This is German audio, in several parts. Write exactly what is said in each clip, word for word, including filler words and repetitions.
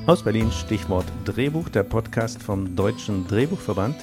Aus Berlin, Stichwort Drehbuch, der Podcast vom Deutschen Drehbuchverband.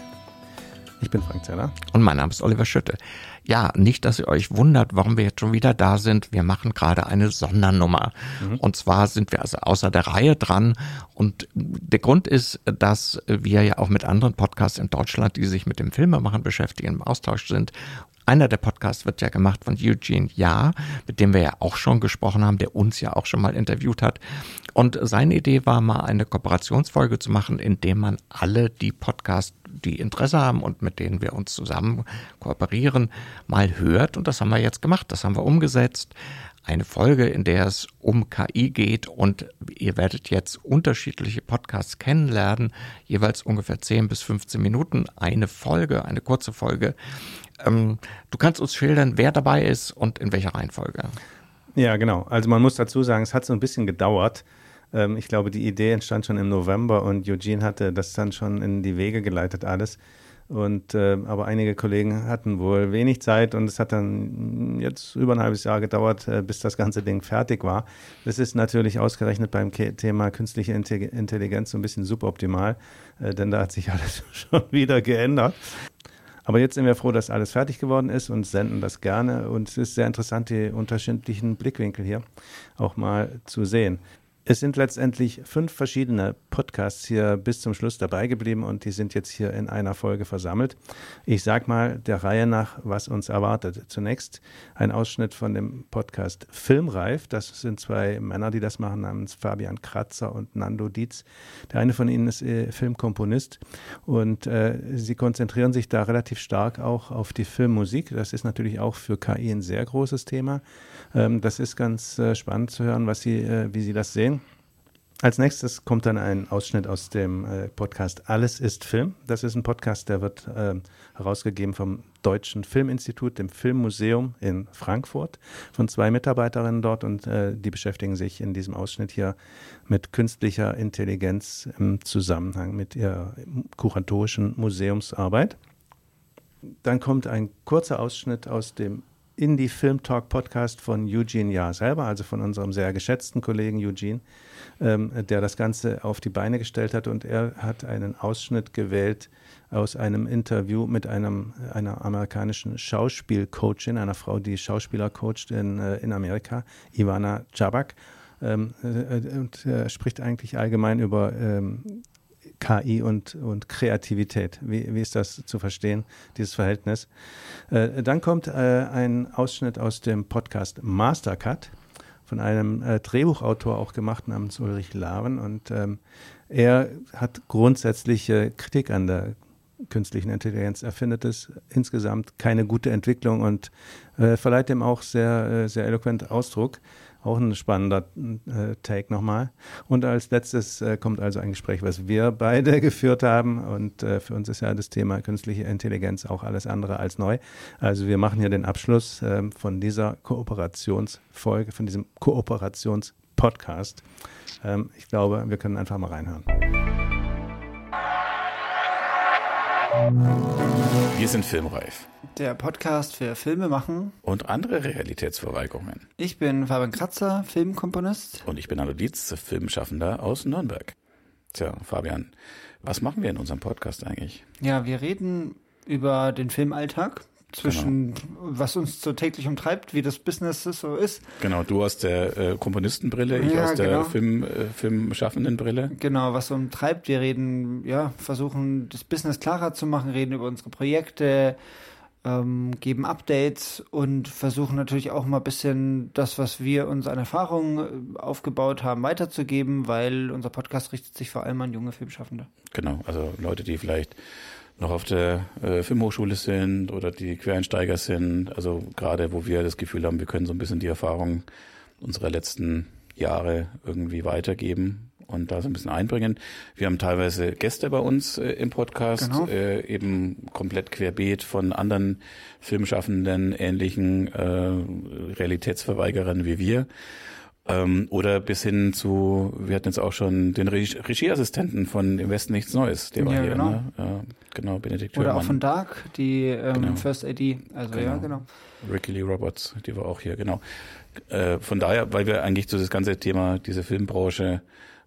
Ich bin Frank Zeller. Und mein Name ist Oliver Schütte. Ja, nicht, dass ihr euch wundert, warum wir jetzt schon wieder da sind. Wir machen gerade eine Sondernummer. Mhm. Und zwar sind wir also außer der Reihe dran. Und der Grund ist, dass wir ja auch mit anderen Podcasts in Deutschland, die sich mit dem Filmemachen beschäftigen, im Austausch sind. Einer der Podcasts wird ja gemacht von Eugene Jahr, mit dem wir ja auch schon gesprochen haben, der uns ja auch schon mal interviewt hat. Und seine Idee war mal eine Kooperationsfolge zu machen, in dem man alle die Podcasts, die Interesse haben und mit denen wir uns zusammen kooperieren, mal hört. Und das haben wir jetzt gemacht, das haben wir umgesetzt. Eine Folge, in der es um K I geht, und ihr werdet jetzt unterschiedliche Podcasts kennenlernen, jeweils ungefähr zehn bis fünfzehn Minuten, eine Folge, eine kurze Folge. Ähm, du kannst uns schildern, wer dabei ist und in welcher Reihenfolge. Ja, genau. Also man muss dazu sagen, es hat so ein bisschen gedauert. Ähm, ich glaube, die Idee entstand schon im November und Eugene hatte das dann schon in die Wege geleitet alles. Und äh, aber einige Kollegen hatten wohl wenig Zeit und es hat dann jetzt über ein halbes Jahr gedauert, äh, bis das ganze Ding fertig war. Das ist natürlich ausgerechnet beim Ke- Thema künstliche Intelligenz so ein bisschen suboptimal, äh, denn da hat sich alles schon wieder geändert. Aber jetzt sind wir froh, dass alles fertig geworden ist und senden das gerne. Und es ist sehr interessant, die unterschiedlichen Blickwinkel hier auch mal zu sehen. Es sind letztendlich fünf verschiedene Podcasts hier bis zum Schluss dabei geblieben und die sind jetzt hier in einer Folge versammelt. Ich sag mal der Reihe nach, was uns erwartet. Zunächst ein Ausschnitt von dem Podcast Filmreif. Das sind zwei Männer, die das machen, namens Fabian Kratzer und Nando Dietz. Der eine von ihnen ist äh, Filmkomponist und äh, sie konzentrieren sich da relativ stark auch auf die Filmmusik. Das ist natürlich auch für K I ein sehr großes Thema. Ähm, das ist ganz äh, spannend zu hören, was sie, äh, wie sie das sehen. Als nächstes kommt dann ein Ausschnitt aus dem äh, Podcast Alles ist Film. Das ist ein Podcast, der wird äh, herausgegeben vom Deutschen Filminstitut, dem Filmmuseum in Frankfurt, von zwei Mitarbeiterinnen dort und äh, die beschäftigen sich in diesem Ausschnitt hier mit künstlicher Intelligenz im Zusammenhang mit ihrer kuratorischen Museumsarbeit. Dann kommt ein kurzer Ausschnitt aus dem Indie Film Talk Podcast von Eugene Jahr selber, also von unserem sehr geschätzten Kollegen Eugene, ähm, der das Ganze auf die Beine gestellt hat, und er hat einen Ausschnitt gewählt aus einem Interview mit einem, einer amerikanischen Schauspielcoachin, einer Frau, die Schauspieler coacht in, äh, in Amerika, Ivana Chabak, ähm, äh, und äh, spricht eigentlich allgemein über ähm, K I und, und Kreativität. Wie, wie ist das zu verstehen, dieses Verhältnis? Äh, dann kommt äh, ein Ausschnitt aus dem Podcast Mastercut von einem äh, Drehbuchautor auch gemacht namens Ulrich Laven, und ähm, er hat grundsätzliche Kritik an der künstlichen Intelligenz. Er findet es insgesamt keine gute Entwicklung und äh, verleiht dem auch sehr, sehr eloquent Ausdruck. Auch ein spannender äh, Take nochmal. Und als letztes äh, kommt also ein Gespräch, was wir beide geführt haben. Und äh, für uns ist ja das Thema künstliche Intelligenz auch alles andere als neu. Also wir machen hier den Abschluss äh, von dieser Kooperationsfolge, von diesem Kooperationspodcast. Ähm, ich glaube, wir können einfach mal reinhören. Wir sind Filmreif. Der Podcast für Filme machen Und andere Realitätsverweigerungen. Ich bin Fabian Kratzer, Filmkomponist. Und ich bin Nando Dietz, Filmschaffender aus Nürnberg. Tja, Fabian, was machen wir in unserem Podcast eigentlich? Ja, wir reden über den Filmalltag, zwischen genau. was uns so täglich umtreibt, wie das Business so ist. Genau, du aus der äh, Komponistenbrille, ich ja, aus der genau. Film, äh, Filmschaffendenbrille. Genau, was uns umtreibt. Wir reden, ja, versuchen das Business klarer zu machen, reden über unsere Projekte, ähm, geben Updates und versuchen natürlich auch mal ein bisschen das, was wir uns an Erfahrungen aufgebaut haben, weiterzugeben, weil unser Podcast richtet sich vor allem an junge Filmschaffende. Genau, also Leute, die vielleicht noch auf der äh, Filmhochschule sind oder die Quereinsteiger sind, also gerade wo wir das Gefühl haben, wir können so ein bisschen die Erfahrung unserer letzten Jahre irgendwie weitergeben und da so ein bisschen einbringen. Wir haben teilweise Gäste bei uns äh, im Podcast, genau. äh, eben komplett querbeet von anderen Filmschaffenden, ähnlichen äh, Realitätsverweigerern wie wir. Ähm, oder bis hin zu, wir hatten jetzt auch schon den Regie- Regieassistenten von Im Westen nichts Neues, der war ja, hier, genau. ne? Ja, genau, Benedikt Thürmann. Oder auch von Dark, die ähm, genau. First A D, also genau. ja, genau. Ricky Lee Roberts, die war auch hier, genau. Äh, von daher, weil wir eigentlich so das ganze Thema, diese Filmbranche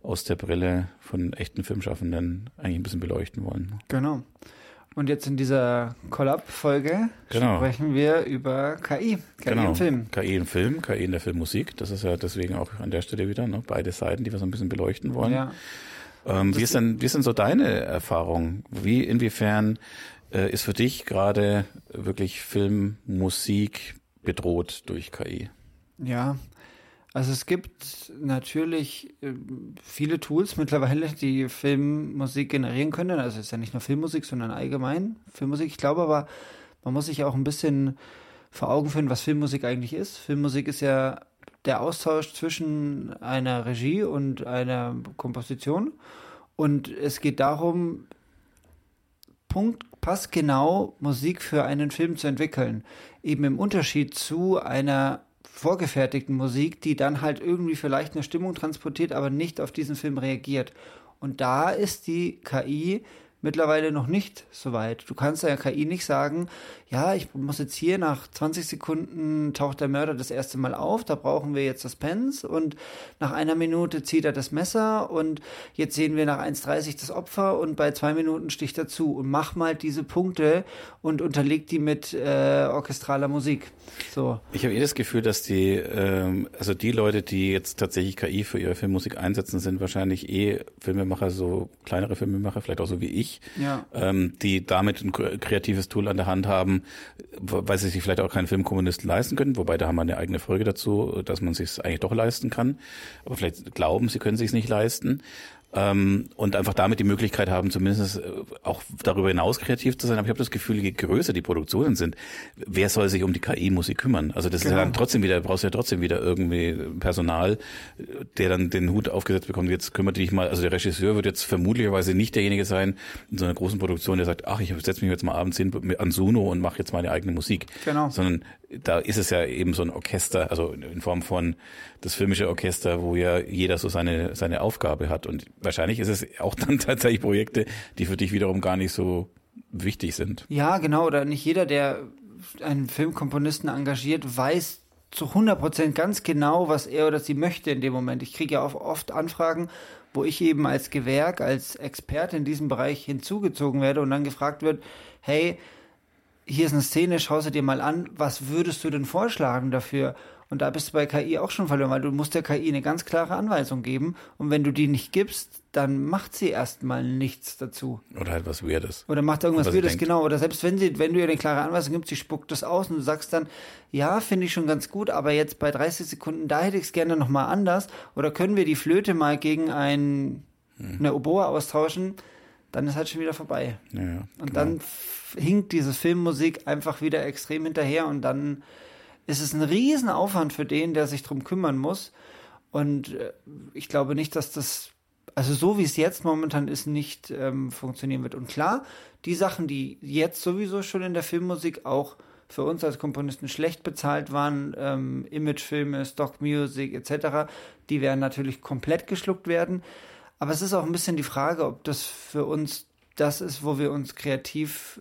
aus der Brille von echten Filmschaffenden eigentlich ein bisschen beleuchten wollen. Genau. Und jetzt in dieser Collab-Folge genau. sprechen wir über K I. K I genau. im Film. K I im Film, K I in der Filmmusik. Das ist ja deswegen auch an der Stelle wieder, ne? Beide Seiten, die wir so ein bisschen beleuchten wollen. Ja. Ähm, wie ist denn, wie ist denn so deine Erfahrung? Wie, inwiefern äh, ist für dich gerade wirklich Filmmusik bedroht durch K I? Ja, also es gibt natürlich äh, viele Tools mittlerweile, die Filmmusik generieren können. Also es ist ja nicht nur Filmmusik, sondern allgemein Filmmusik. Ich glaube aber, man muss sich auch ein bisschen vor Augen führen, was Filmmusik eigentlich ist. Filmmusik ist ja der Austausch zwischen einer Regie und einer Komposition. Und es geht darum, Punkt, passgenau Musik für einen Film zu entwickeln. Eben im Unterschied zu einer vorgefertigten Musik, die dann halt irgendwie vielleicht eine Stimmung transportiert, aber nicht auf diesen Film reagiert. Und da ist die K I mittlerweile noch nicht so weit. Du kannst der K I nicht sagen, ja, ich muss jetzt hier nach zwanzig Sekunden taucht der Mörder das erste Mal auf, da brauchen wir jetzt Suspense und nach einer Minute zieht er das Messer und jetzt sehen wir nach eins dreißig das Opfer und bei zwei Minuten sticht er zu und mach mal diese Punkte und unterleg die mit äh, orchestraler Musik. So. Ich habe eh das Gefühl, dass die, ähm, also die Leute, die jetzt tatsächlich K I für ihre Filmmusik einsetzen, sind wahrscheinlich eh Filmemacher, so kleinere Filmemacher, vielleicht auch so wie ich, ja. ähm, die damit ein kreatives Tool an der Hand haben, weil sie sich vielleicht auch keinen Filmkomponisten leisten können, wobei da haben wir eine eigene Folge dazu, dass man sich es eigentlich doch leisten kann, aber vielleicht glauben, sie können sich es nicht leisten. Ähm, und einfach damit die Möglichkeit haben, zumindest äh, auch darüber hinaus kreativ zu sein. Aber ich habe das Gefühl, je größer die Produktionen sind, wer soll sich um die K I-Musik kümmern? Also das genau. ist ja dann trotzdem wieder, brauchst du ja trotzdem wieder irgendwie Personal, der dann den Hut aufgesetzt bekommt. Jetzt kümmert dich mal, also der Regisseur wird jetzt vermutlicherweise nicht derjenige sein in so einer großen Produktion, der sagt, ach, ich setze mich jetzt mal abends hin an Suno und mache jetzt meine eigene Musik. Genau. Sondern da ist es ja eben so ein Orchester, also in Form von das filmische Orchester, wo ja jeder so seine seine Aufgabe hat. Und wahrscheinlich ist es auch dann tatsächlich Projekte, die für dich wiederum gar nicht so wichtig sind. Ja, genau. Oder nicht jeder, der einen Filmkomponisten engagiert, weiß zu hundert Prozent ganz genau, was er oder sie möchte in dem Moment. Ich kriege ja auch oft Anfragen, wo ich eben als Gewerk, als Experte in diesem Bereich hinzugezogen werde und dann gefragt wird, hey, hier ist eine Szene, schau sie dir mal an, was würdest du denn vorschlagen dafür? Und da bist du bei K I auch schon verloren, weil du musst der K I eine ganz klare Anweisung geben und wenn du die nicht gibst, dann macht sie erstmal nichts dazu. Oder halt was Weirdes. Oder macht irgendwas was Weirdes, genau. Oder selbst wenn sie, wenn du ihr eine klare Anweisung gibst, sie spuckt das aus und du sagst dann, ja, finde ich schon ganz gut, aber jetzt bei dreißig Sekunden, da hätte ich es gerne nochmal anders. Oder können wir die Flöte mal gegen ein, hm. eine Oboe austauschen, dann ist halt schon wieder vorbei. Ja, ja, und genau. dann hinkt diese Filmmusik einfach wieder extrem hinterher und dann ist es ein Riesenaufwand für den, der sich drum kümmern muss. Und äh, ich glaube nicht, dass das, also so wie es jetzt momentan ist, nicht ähm, funktionieren wird. Und klar, die Sachen, die jetzt sowieso schon in der Filmmusik auch für uns als Komponisten schlecht bezahlt waren, ähm, Imagefilme, Stockmusik et cetera, die werden natürlich komplett geschluckt werden. Aber es ist auch ein bisschen die Frage, ob das für uns das ist, wo wir uns kreativ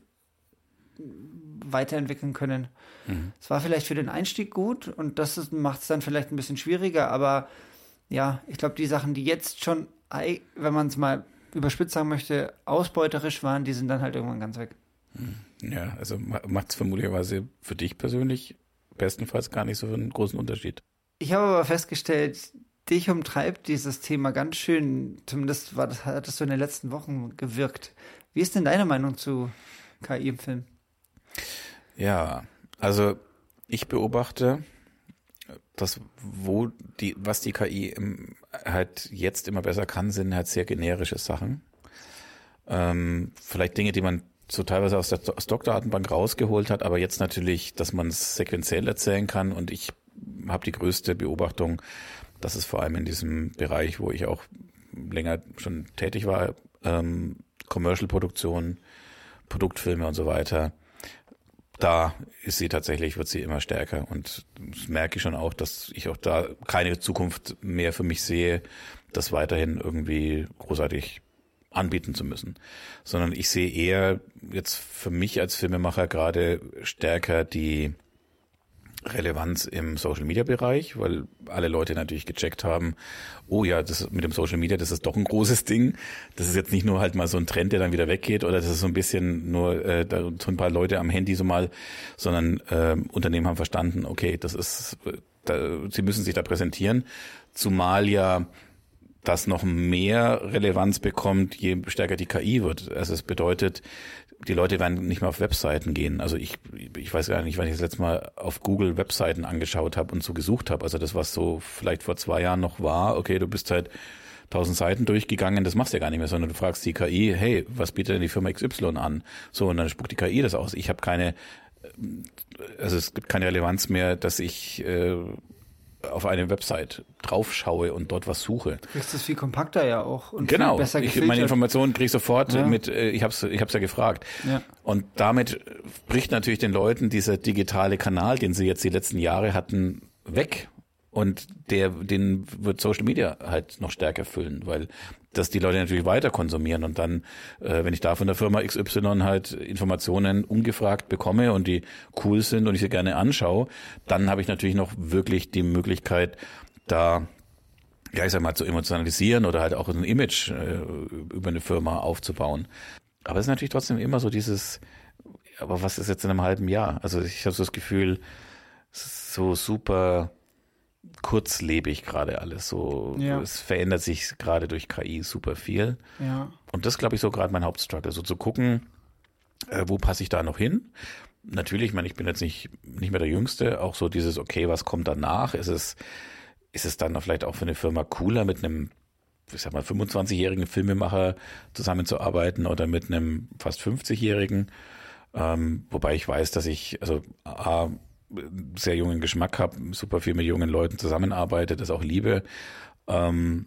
weiterentwickeln können. Mhm. Es war vielleicht für den Einstieg gut und das macht es dann vielleicht ein bisschen schwieriger, aber ja, ich glaube, die Sachen, die jetzt schon, wenn man es mal überspitzt sagen möchte, ausbeuterisch waren, die sind dann halt irgendwann ganz weg. Ja, also macht es vermutlicherweise für dich persönlich bestenfalls gar nicht so einen großen Unterschied. Ich habe aber festgestellt, dich umtreibt dieses Thema ganz schön, zumindest war das, hat das so in den letzten Wochen gewirkt. Wie ist denn deine Meinung zu K I im Film? Ja, also ich beobachte, dass wo die, was die K I im, halt jetzt immer besser kann, sind halt sehr generische Sachen. Ähm, vielleicht Dinge, die man so teilweise aus der Stockdatenbank rausgeholt hat, aber jetzt natürlich, dass man es sequenziell erzählen kann und ich habe die größte Beobachtung, dass es vor allem in diesem Bereich, wo ich auch länger schon tätig war, ähm, Commercial-Produktion, Produktfilme und so weiter, da ist sie tatsächlich, wird sie immer stärker und das merke ich schon auch, dass ich auch da keine Zukunft mehr für mich sehe, das weiterhin irgendwie großartig anbieten zu müssen, sondern ich sehe eher jetzt für mich als Filmemacher gerade stärker die Relevanz im Social-Media-Bereich, weil alle Leute natürlich gecheckt haben, oh ja, das mit dem Social-Media, das ist doch ein großes Ding. Das ist jetzt nicht nur halt mal so ein Trend, der dann wieder weggeht, oder das ist so ein bisschen nur äh, da so ein paar Leute am Handy so mal, sondern äh, Unternehmen haben verstanden, okay, das ist, da, sie müssen sich da präsentieren, zumal ja das noch mehr Relevanz bekommt, je stärker die K I wird. Also es bedeutet, die Leute werden nicht mehr auf Webseiten gehen. Also ich ich weiß gar nicht, wann ich das letzte Mal auf Google Webseiten angeschaut habe und so gesucht habe. Also das, was so vielleicht vor zwei Jahren noch war, okay, du bist halt tausend Seiten durchgegangen, das machst du ja gar nicht mehr, sondern du fragst die K I, hey, was bietet denn die Firma X Y an? So, und dann spuckt die K I das aus. Ich habe keine, also es gibt keine Relevanz mehr, dass ich äh, auf eine Website draufschaue und dort was suche. Du kriegst das viel kompakter ja auch und genau. viel besser Ich, gefiltert. meine Informationen kriege ich sofort ja. mit, äh, ich hab's, ich hab's ja gefragt. Ja. Und damit bricht natürlich den Leuten dieser digitale Kanal, den sie jetzt die letzten Jahre hatten, weg. Und der, den wird Social Media halt noch stärker füllen, weil das die Leute natürlich weiter konsumieren. Und dann, äh, wenn ich da von der Firma X Y halt Informationen ungefragt bekomme und die cool sind und ich sie gerne anschaue, dann habe ich natürlich noch wirklich die Möglichkeit, da, ja, ich sag mal, zu emotionalisieren oder halt auch ein Image äh, über eine Firma aufzubauen. Aber es ist natürlich trotzdem immer so dieses, aber was ist jetzt in einem halben Jahr? Also ich habe so das Gefühl, es ist so super kurzlebig gerade alles. So, ja. Es verändert sich gerade durch K I super viel. Ja. Und das, glaube ich, so gerade mein Hauptstruggle. So zu gucken, äh, wo passe ich da noch hin? Natürlich, ich meine, ich bin jetzt nicht, nicht mehr der Jüngste. Auch so dieses, okay, was kommt danach? Ist es, ist es dann vielleicht auch für eine Firma cooler, mit einem, ich sag mal, fünfundzwanzigjährigen Filmemacher zusammenzuarbeiten oder mit einem fast fünfzigjährigen? Ähm, wobei ich weiß, dass ich, also A, sehr jungen Geschmack habe, super viel mit jungen Leuten zusammenarbeite, das auch liebe. Ähm,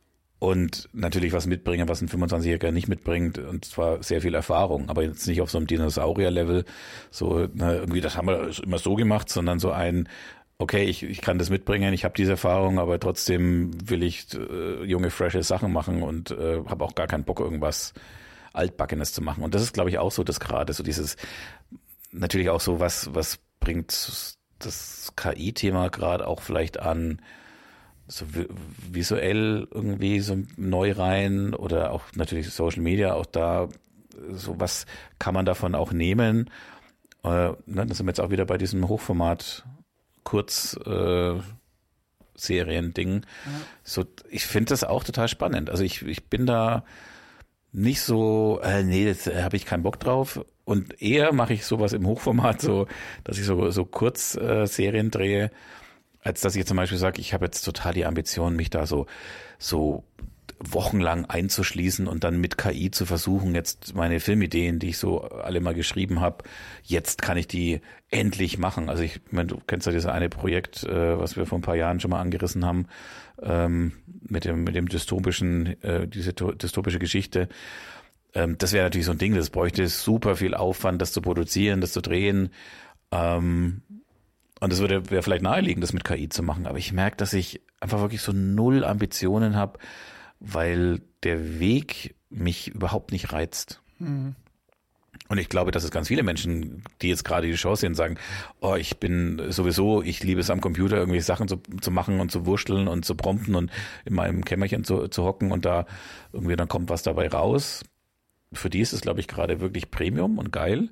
und natürlich was mitbringe, was ein fünfundzwanzigjähriger nicht mitbringt, und zwar sehr viel Erfahrung, aber jetzt nicht auf so einem Dinosaurier-Level, so, na, irgendwie, das haben wir immer so gemacht, sondern so ein, okay, ich, ich kann das mitbringen, ich habe diese Erfahrung, aber trotzdem will ich äh, junge, frische Sachen machen und äh, habe auch gar keinen Bock, irgendwas Altbackenes zu machen. Und das ist, glaube ich, auch so das gerade, so dieses, natürlich auch so was, was bringt das K I-Thema gerade auch vielleicht an, so visuell irgendwie so neu rein, oder auch natürlich Social Media, auch da, so was kann man davon auch nehmen. Äh, ne, da sind wir jetzt auch wieder bei diesem Hochformat Kurz äh, Serien-Ding. Ja. So, ich finde das auch total spannend. Also ich, ich bin da nicht so, äh, nee, das äh, habe ich keinen Bock drauf. Und eher mache ich sowas im Hochformat, so, dass ich so, so Kurzserien äh, drehe, als dass ich jetzt zum Beispiel sage, ich habe jetzt total die Ambition, mich da so, so wochenlang einzuschließen und dann mit K I zu versuchen, jetzt meine Filmideen, die ich so alle mal geschrieben habe, jetzt kann ich die endlich machen. Also ich meine, du kennst ja dieses eine Projekt, äh, was wir vor ein paar Jahren schon mal angerissen haben, ähm, mit dem, mit dem dystopischen, äh, diese dystopische Geschichte. Ähm, das wäre natürlich so ein Ding, das bräuchte super viel Aufwand, das zu produzieren, das zu drehen. Ähm, und es würde wäre vielleicht naheliegend, das mit K I zu machen. Aber ich merke, dass ich einfach wirklich so null Ambitionen habe, weil der Weg mich überhaupt nicht reizt. Mhm. Und ich glaube, dass es ganz viele Menschen, die jetzt gerade die Chance sehen, sagen, oh, ich bin sowieso, ich liebe es am Computer, irgendwelche Sachen zu, zu machen und zu wurschteln und zu prompten und in meinem Kämmerchen zu, zu hocken und da irgendwie dann kommt was dabei raus. Für die ist es, glaube ich, gerade wirklich Premium und geil.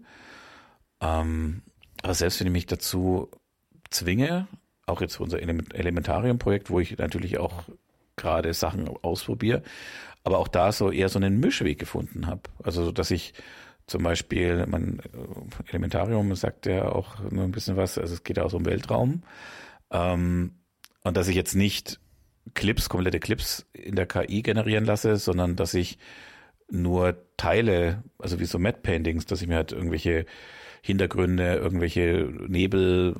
Ähm, aber selbst wenn ich mich dazu zwinge, auch jetzt für unser Elementarium-Projekt, wo ich natürlich auch gerade Sachen ausprobiere, aber auch da so eher so einen Mischweg gefunden habe. Also, dass ich zum Beispiel, mein Elementarium sagt ja auch nur ein bisschen was, also es geht ja auch so um Weltraum, ähm, und dass ich jetzt nicht Clips, komplette Clips in der K I generieren lasse, sondern dass ich nur Teile, also wie so Matte Paintings, dass ich mir halt irgendwelche Hintergründe, irgendwelche Nebel,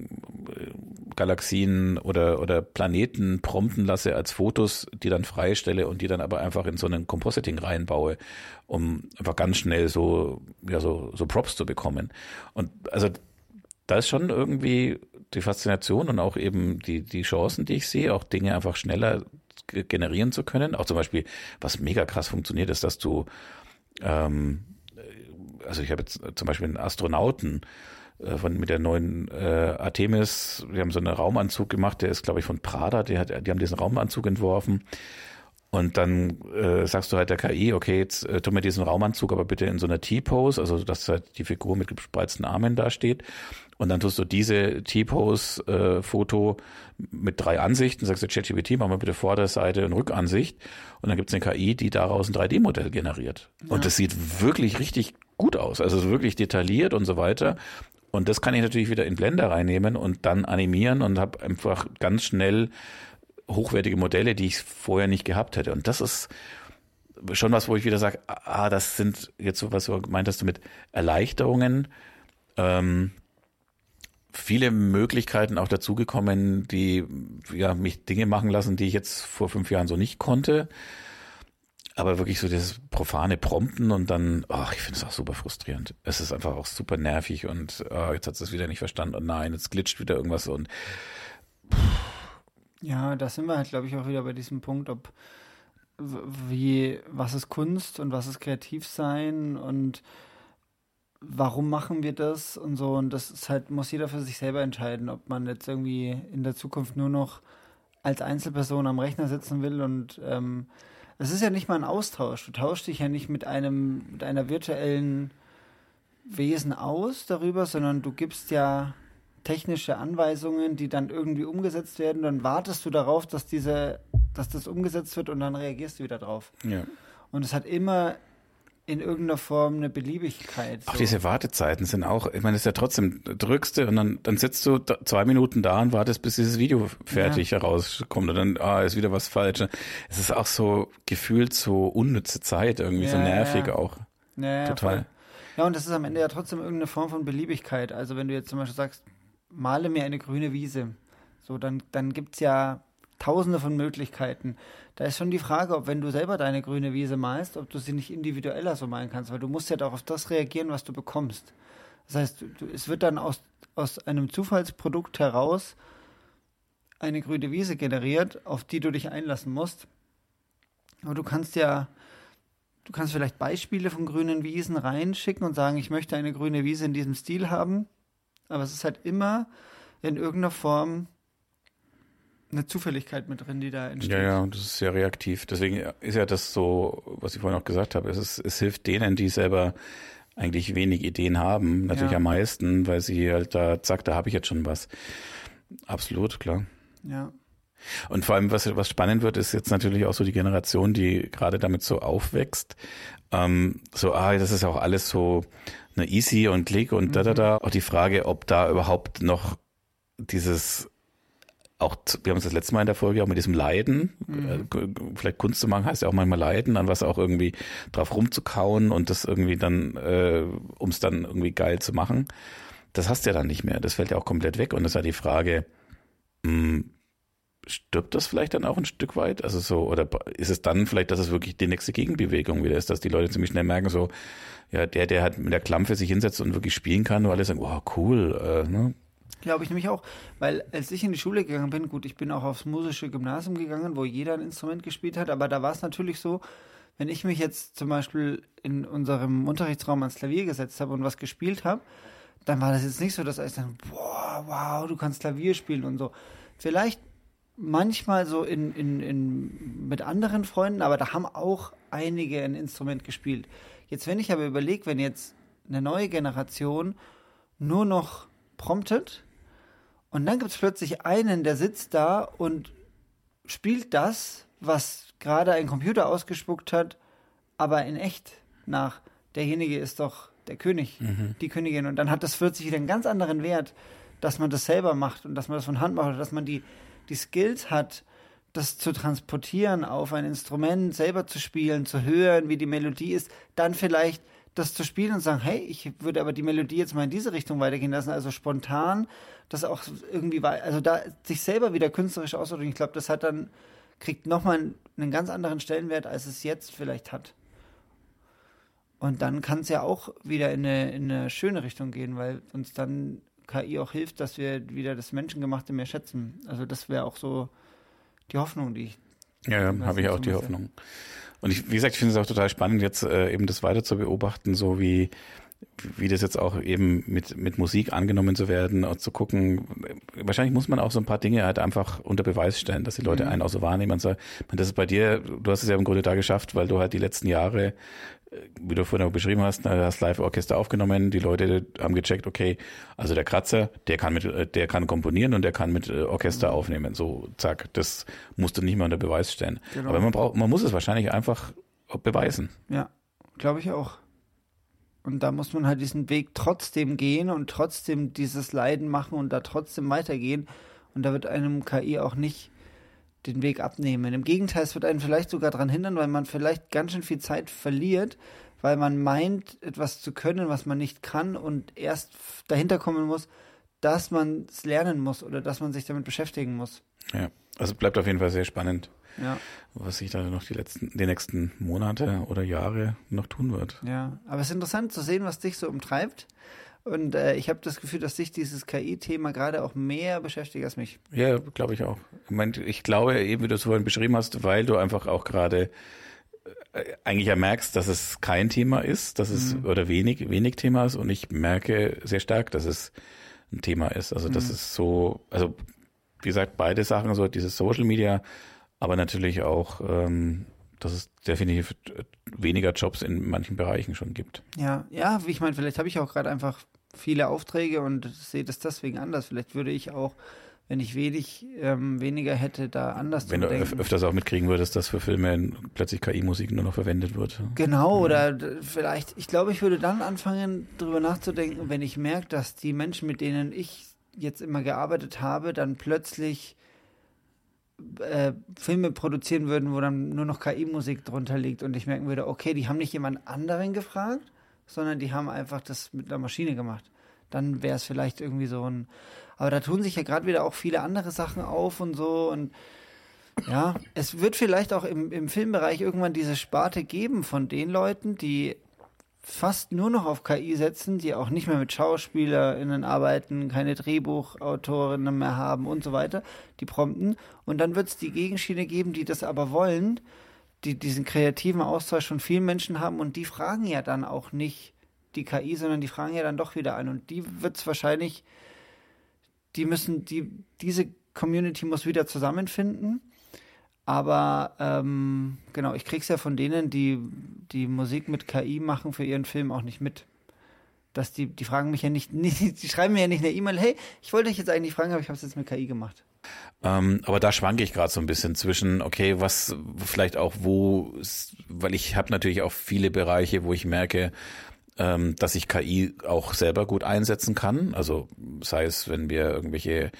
Galaxien oder oder Planeten prompten lasse als Fotos, die dann freistelle und die dann aber einfach in so einen Compositing reinbaue, um einfach ganz schnell so ja so so Props zu bekommen. Und also da ist schon irgendwie die Faszination und auch eben die die Chancen, die ich sehe, auch Dinge einfach schneller generieren zu können. Auch zum Beispiel, was mega krass funktioniert, ist, dass du ähm, also ich habe jetzt zum Beispiel einen Astronauten, äh, von mit der neuen äh, Artemis. Die haben so einen Raumanzug gemacht, der ist, glaube ich, von Prada. Die, hat, die haben diesen Raumanzug entworfen. Und dann äh, sagst du halt der K I, okay, jetzt äh, tu mir diesen Raumanzug, aber bitte in so einer T-Pose, also dass halt die Figur mit gespreizten Armen da steht. Und dann tust du diese T-Pose-Foto äh, mit drei Ansichten, sagst du ChatGPT, mach mal bitte Vorderseite und Rückansicht. Und dann gibt's eine K I, die daraus ein drei D Modell generiert. Ja. Und das sieht wirklich richtig gut aus, also wirklich detailliert und so weiter. Und das kann ich natürlich wieder in Blender reinnehmen und dann animieren und habe einfach ganz schnell hochwertige Modelle, die ich vorher nicht gehabt hätte. Und das ist schon was, wo ich wieder sage, ah, das sind jetzt so, was du meintest du mit Erleichterungen, ähm, viele Möglichkeiten auch dazugekommen, die ja mich Dinge machen lassen, die ich jetzt vor fünf Jahren so nicht konnte. Aber wirklich so dieses profane Prompten und dann, ach, ich finde es auch super frustrierend. Es ist einfach auch super nervig und oh, jetzt hat es wieder nicht verstanden und nein, jetzt glitscht wieder irgendwas und pff. Ja, da sind wir halt, glaube ich, auch wieder bei diesem Punkt, ob wie, was ist Kunst und was ist Kreativsein und warum machen wir das und so. Und das ist halt, muss jeder für sich selber entscheiden, ob man jetzt irgendwie in der Zukunft nur noch als Einzelperson am Rechner sitzen will. Und ähm, es ist ja nicht mal ein Austausch. Du tauschst dich ja nicht mit einem, mit einer virtuellen Wesen aus darüber, sondern du gibst ja technische Anweisungen, die dann irgendwie umgesetzt werden, dann wartest du darauf, dass diese, dass das umgesetzt wird und dann reagierst du wieder drauf. Ja. Und es hat immer in irgendeiner Form eine Beliebigkeit. Auch so. diese Wartezeiten sind auch, ich meine, das ist ja trotzdem, drückst du und dann, dann sitzt du da, zwei Minuten da und wartest, bis dieses Video fertig ja. herauskommt und dann, ah, ist wieder was falsch. Es ist auch so gefühlt so unnütze Zeit, irgendwie ja, so nervig ja. auch. Ja, total. Voll. Ja, und das ist am Ende ja trotzdem irgendeine Form von Beliebigkeit. Also wenn du jetzt zum Beispiel sagst, male mir eine grüne Wiese. So, dann, dann gibt's ja tausende von Möglichkeiten. Da ist schon die Frage, ob wenn du selber deine grüne Wiese malst, ob du sie nicht individueller so malen kannst, weil du musst ja doch auf das reagieren, was du bekommst. Das heißt, du, es wird dann aus, aus einem Zufallsprodukt heraus eine grüne Wiese generiert, auf die du dich einlassen musst. Aber du kannst ja, du kannst vielleicht Beispiele von grünen Wiesen reinschicken und sagen, ich möchte eine grüne Wiese in diesem Stil haben. Aber es ist halt immer in irgendeiner Form eine Zufälligkeit mit drin, die da entsteht. Ja, ja, das ist sehr reaktiv. Deswegen ist ja das so, was ich vorhin auch gesagt habe, es, ist, es hilft denen, die selber eigentlich wenig Ideen haben, natürlich ja. am meisten, weil sie halt da, zack, da habe ich jetzt schon was. Absolut, klar. Ja. Und vor allem, was, was spannend wird, ist jetzt natürlich auch so die Generation, die gerade damit so aufwächst. Ähm, so, ah, das ist ja auch alles so eine easy und klick und da, da, da. Auch die Frage, ob da überhaupt noch dieses, auch, wir haben es das letzte Mal in der Folge auch mit diesem Leiden, mhm. vielleicht Kunst zu machen heißt ja auch manchmal Leiden, an was auch irgendwie drauf rumzukauen und das irgendwie dann, äh, um es dann irgendwie geil zu machen. Das hast du ja dann nicht mehr. Das fällt ja auch komplett weg und das ist ja die Frage, mh, stirbt das vielleicht dann auch ein Stück weit? Also so, oder ist es dann vielleicht, dass es wirklich die nächste Gegenbewegung wieder ist, dass die Leute ziemlich schnell merken, so, ja, der, der halt mit der Klampfe sich hinsetzt und wirklich spielen kann, wo alle sagen, wow, cool, äh, ne? Glaube ich nämlich auch, weil als ich in die Schule gegangen bin, gut, ich bin auch aufs musische Gymnasium gegangen, wo jeder ein Instrument gespielt hat, aber da war es natürlich so, wenn ich mich jetzt zum Beispiel in unserem Unterrichtsraum ans Klavier gesetzt habe und was gespielt habe, dann war das jetzt nicht so, dass ich dann, boah, wow, du kannst Klavier spielen und so. Vielleicht manchmal so in, in, in, mit anderen Freunden, aber da haben auch einige ein Instrument gespielt. Jetzt, wenn ich aber überlege, wenn jetzt eine neue Generation nur noch promptet und dann gibt es plötzlich einen, der sitzt da und spielt das, was gerade ein Computer ausgespuckt hat, aber in echt nach. Derjenige ist doch der König, mhm. die Königin. Und dann hat das plötzlich wieder einen ganz anderen Wert, dass man das selber macht und dass man das von Hand macht oder dass man die die Skills hat, das zu transportieren auf ein Instrument, selber zu spielen, zu hören, wie die Melodie ist, dann vielleicht das zu spielen und sagen, hey, ich würde aber die Melodie jetzt mal in diese Richtung weitergehen lassen, also spontan, das auch irgendwie, also da sich selber wieder künstlerisch auszudrücken, ich glaube, das hat dann, kriegt nochmal einen, einen ganz anderen Stellenwert, als es jetzt vielleicht hat. Und dann kann es ja auch wieder in eine, in eine schöne Richtung gehen, weil uns dann K I auch hilft, dass wir wieder das Menschengemachte mehr schätzen. Also das wäre auch so die Hoffnung, die ich... Ja, ja habe ich auch die Hoffnung. Und ich, wie gesagt, ich finde es auch total spannend, jetzt äh, eben das weiter zu beobachten, so wie wie das jetzt auch eben mit, mit Musik angenommen zu werden und zu gucken, wahrscheinlich muss man auch so ein paar Dinge halt einfach unter Beweis stellen, dass die Leute einen auch so wahrnehmen und sagen, das ist bei dir, du hast es ja im Grunde da geschafft, weil du halt die letzten Jahre, wie du vorhin auch beschrieben hast, hast Live-Orchester aufgenommen, die Leute haben gecheckt, okay, also der Kratzer, der kann mit, der kann komponieren und der kann mit Orchester mhm. aufnehmen, so zack, das musst du nicht mehr unter Beweis stellen. Genau. Aber man braucht, man muss es wahrscheinlich einfach beweisen. Ja, glaube ich auch. Und da muss man halt diesen Weg trotzdem gehen und trotzdem dieses Leiden machen und da trotzdem weitergehen. Und da wird einem K I auch nicht den Weg abnehmen. Im Gegenteil, es wird einen vielleicht sogar daran hindern, weil man vielleicht ganz schön viel Zeit verliert, weil man meint, etwas zu können, was man nicht kann und erst dahinter kommen muss, dass man es lernen muss oder dass man sich damit beschäftigen muss. Ja, also bleibt auf jeden Fall sehr spannend. Ja. Was sich da noch die letzten, die nächsten Monate oder Jahre noch tun wird. Ja, aber es ist interessant zu sehen, was dich so umtreibt. Und äh, ich habe das Gefühl, dass dich dieses K I-Thema gerade auch mehr beschäftigt als mich. Ja, glaube ich auch. Ich, mein, ich glaube, eben wie du es vorhin beschrieben hast, weil du einfach auch gerade äh, eigentlich ja merkst, dass es kein Thema ist, dass es mhm. oder wenig, wenig Thema ist. Und ich merke sehr stark, dass es ein Thema ist. Also das mhm. ist so, also wie gesagt, beide Sachen, so dieses Social Media, aber natürlich auch, ähm, dass es definitiv weniger Jobs in manchen Bereichen schon gibt. Ja, ja, wie ich meine, vielleicht habe ich auch gerade einfach viele Aufträge und sehe das deswegen anders. Vielleicht würde ich auch, wenn ich wenig, ähm, weniger hätte, da anders Wenn du öf- öfters auch mitkriegen würdest, dass für Filme plötzlich K I-Musik nur noch verwendet wird. Genau, mhm. oder vielleicht, ich glaube, ich würde dann anfangen, darüber nachzudenken, wenn ich merke, dass die Menschen, mit denen ich jetzt immer gearbeitet habe, dann plötzlich Äh, Filme produzieren würden, wo dann nur noch K I-Musik drunter liegt und ich merken würde, okay, die haben nicht jemand anderen gefragt, sondern die haben einfach das mit einer Maschine gemacht. Dann wäre es vielleicht irgendwie so ein... Aber da tun sich ja gerade wieder auch viele andere Sachen auf und so und ja, es wird vielleicht auch im, im Filmbereich irgendwann diese Sparte geben von den Leuten, die fast nur noch auf K I setzen, die auch nicht mehr mit SchauspielerInnen arbeiten, keine Drehbuchautorinnen mehr haben und so weiter, die prompten. Und dann wird es die Gegenschiene geben, die das aber wollen, die diesen kreativen Austausch von vielen Menschen haben und die fragen ja dann auch nicht die K I, sondern die fragen ja dann doch wieder an. Und die wird es wahrscheinlich, die müssen, die, diese Community muss wieder zusammenfinden. Aber ähm, genau, ich krieg's ja von denen, die die Musik mit K I machen für ihren Film auch nicht mit. Dass die, die fragen mich ja nicht, nicht, die schreiben mir ja nicht eine E-Mail, hey, ich wollte dich jetzt eigentlich fragen, aber ich habe es jetzt mit K I gemacht. Ähm, aber da schwanke ich gerade so ein bisschen zwischen, okay, was vielleicht auch wo, weil ich habe natürlich auch viele Bereiche, wo ich merke, ähm, dass ich K I auch selber gut einsetzen kann. Also sei es, wenn wir irgendwelche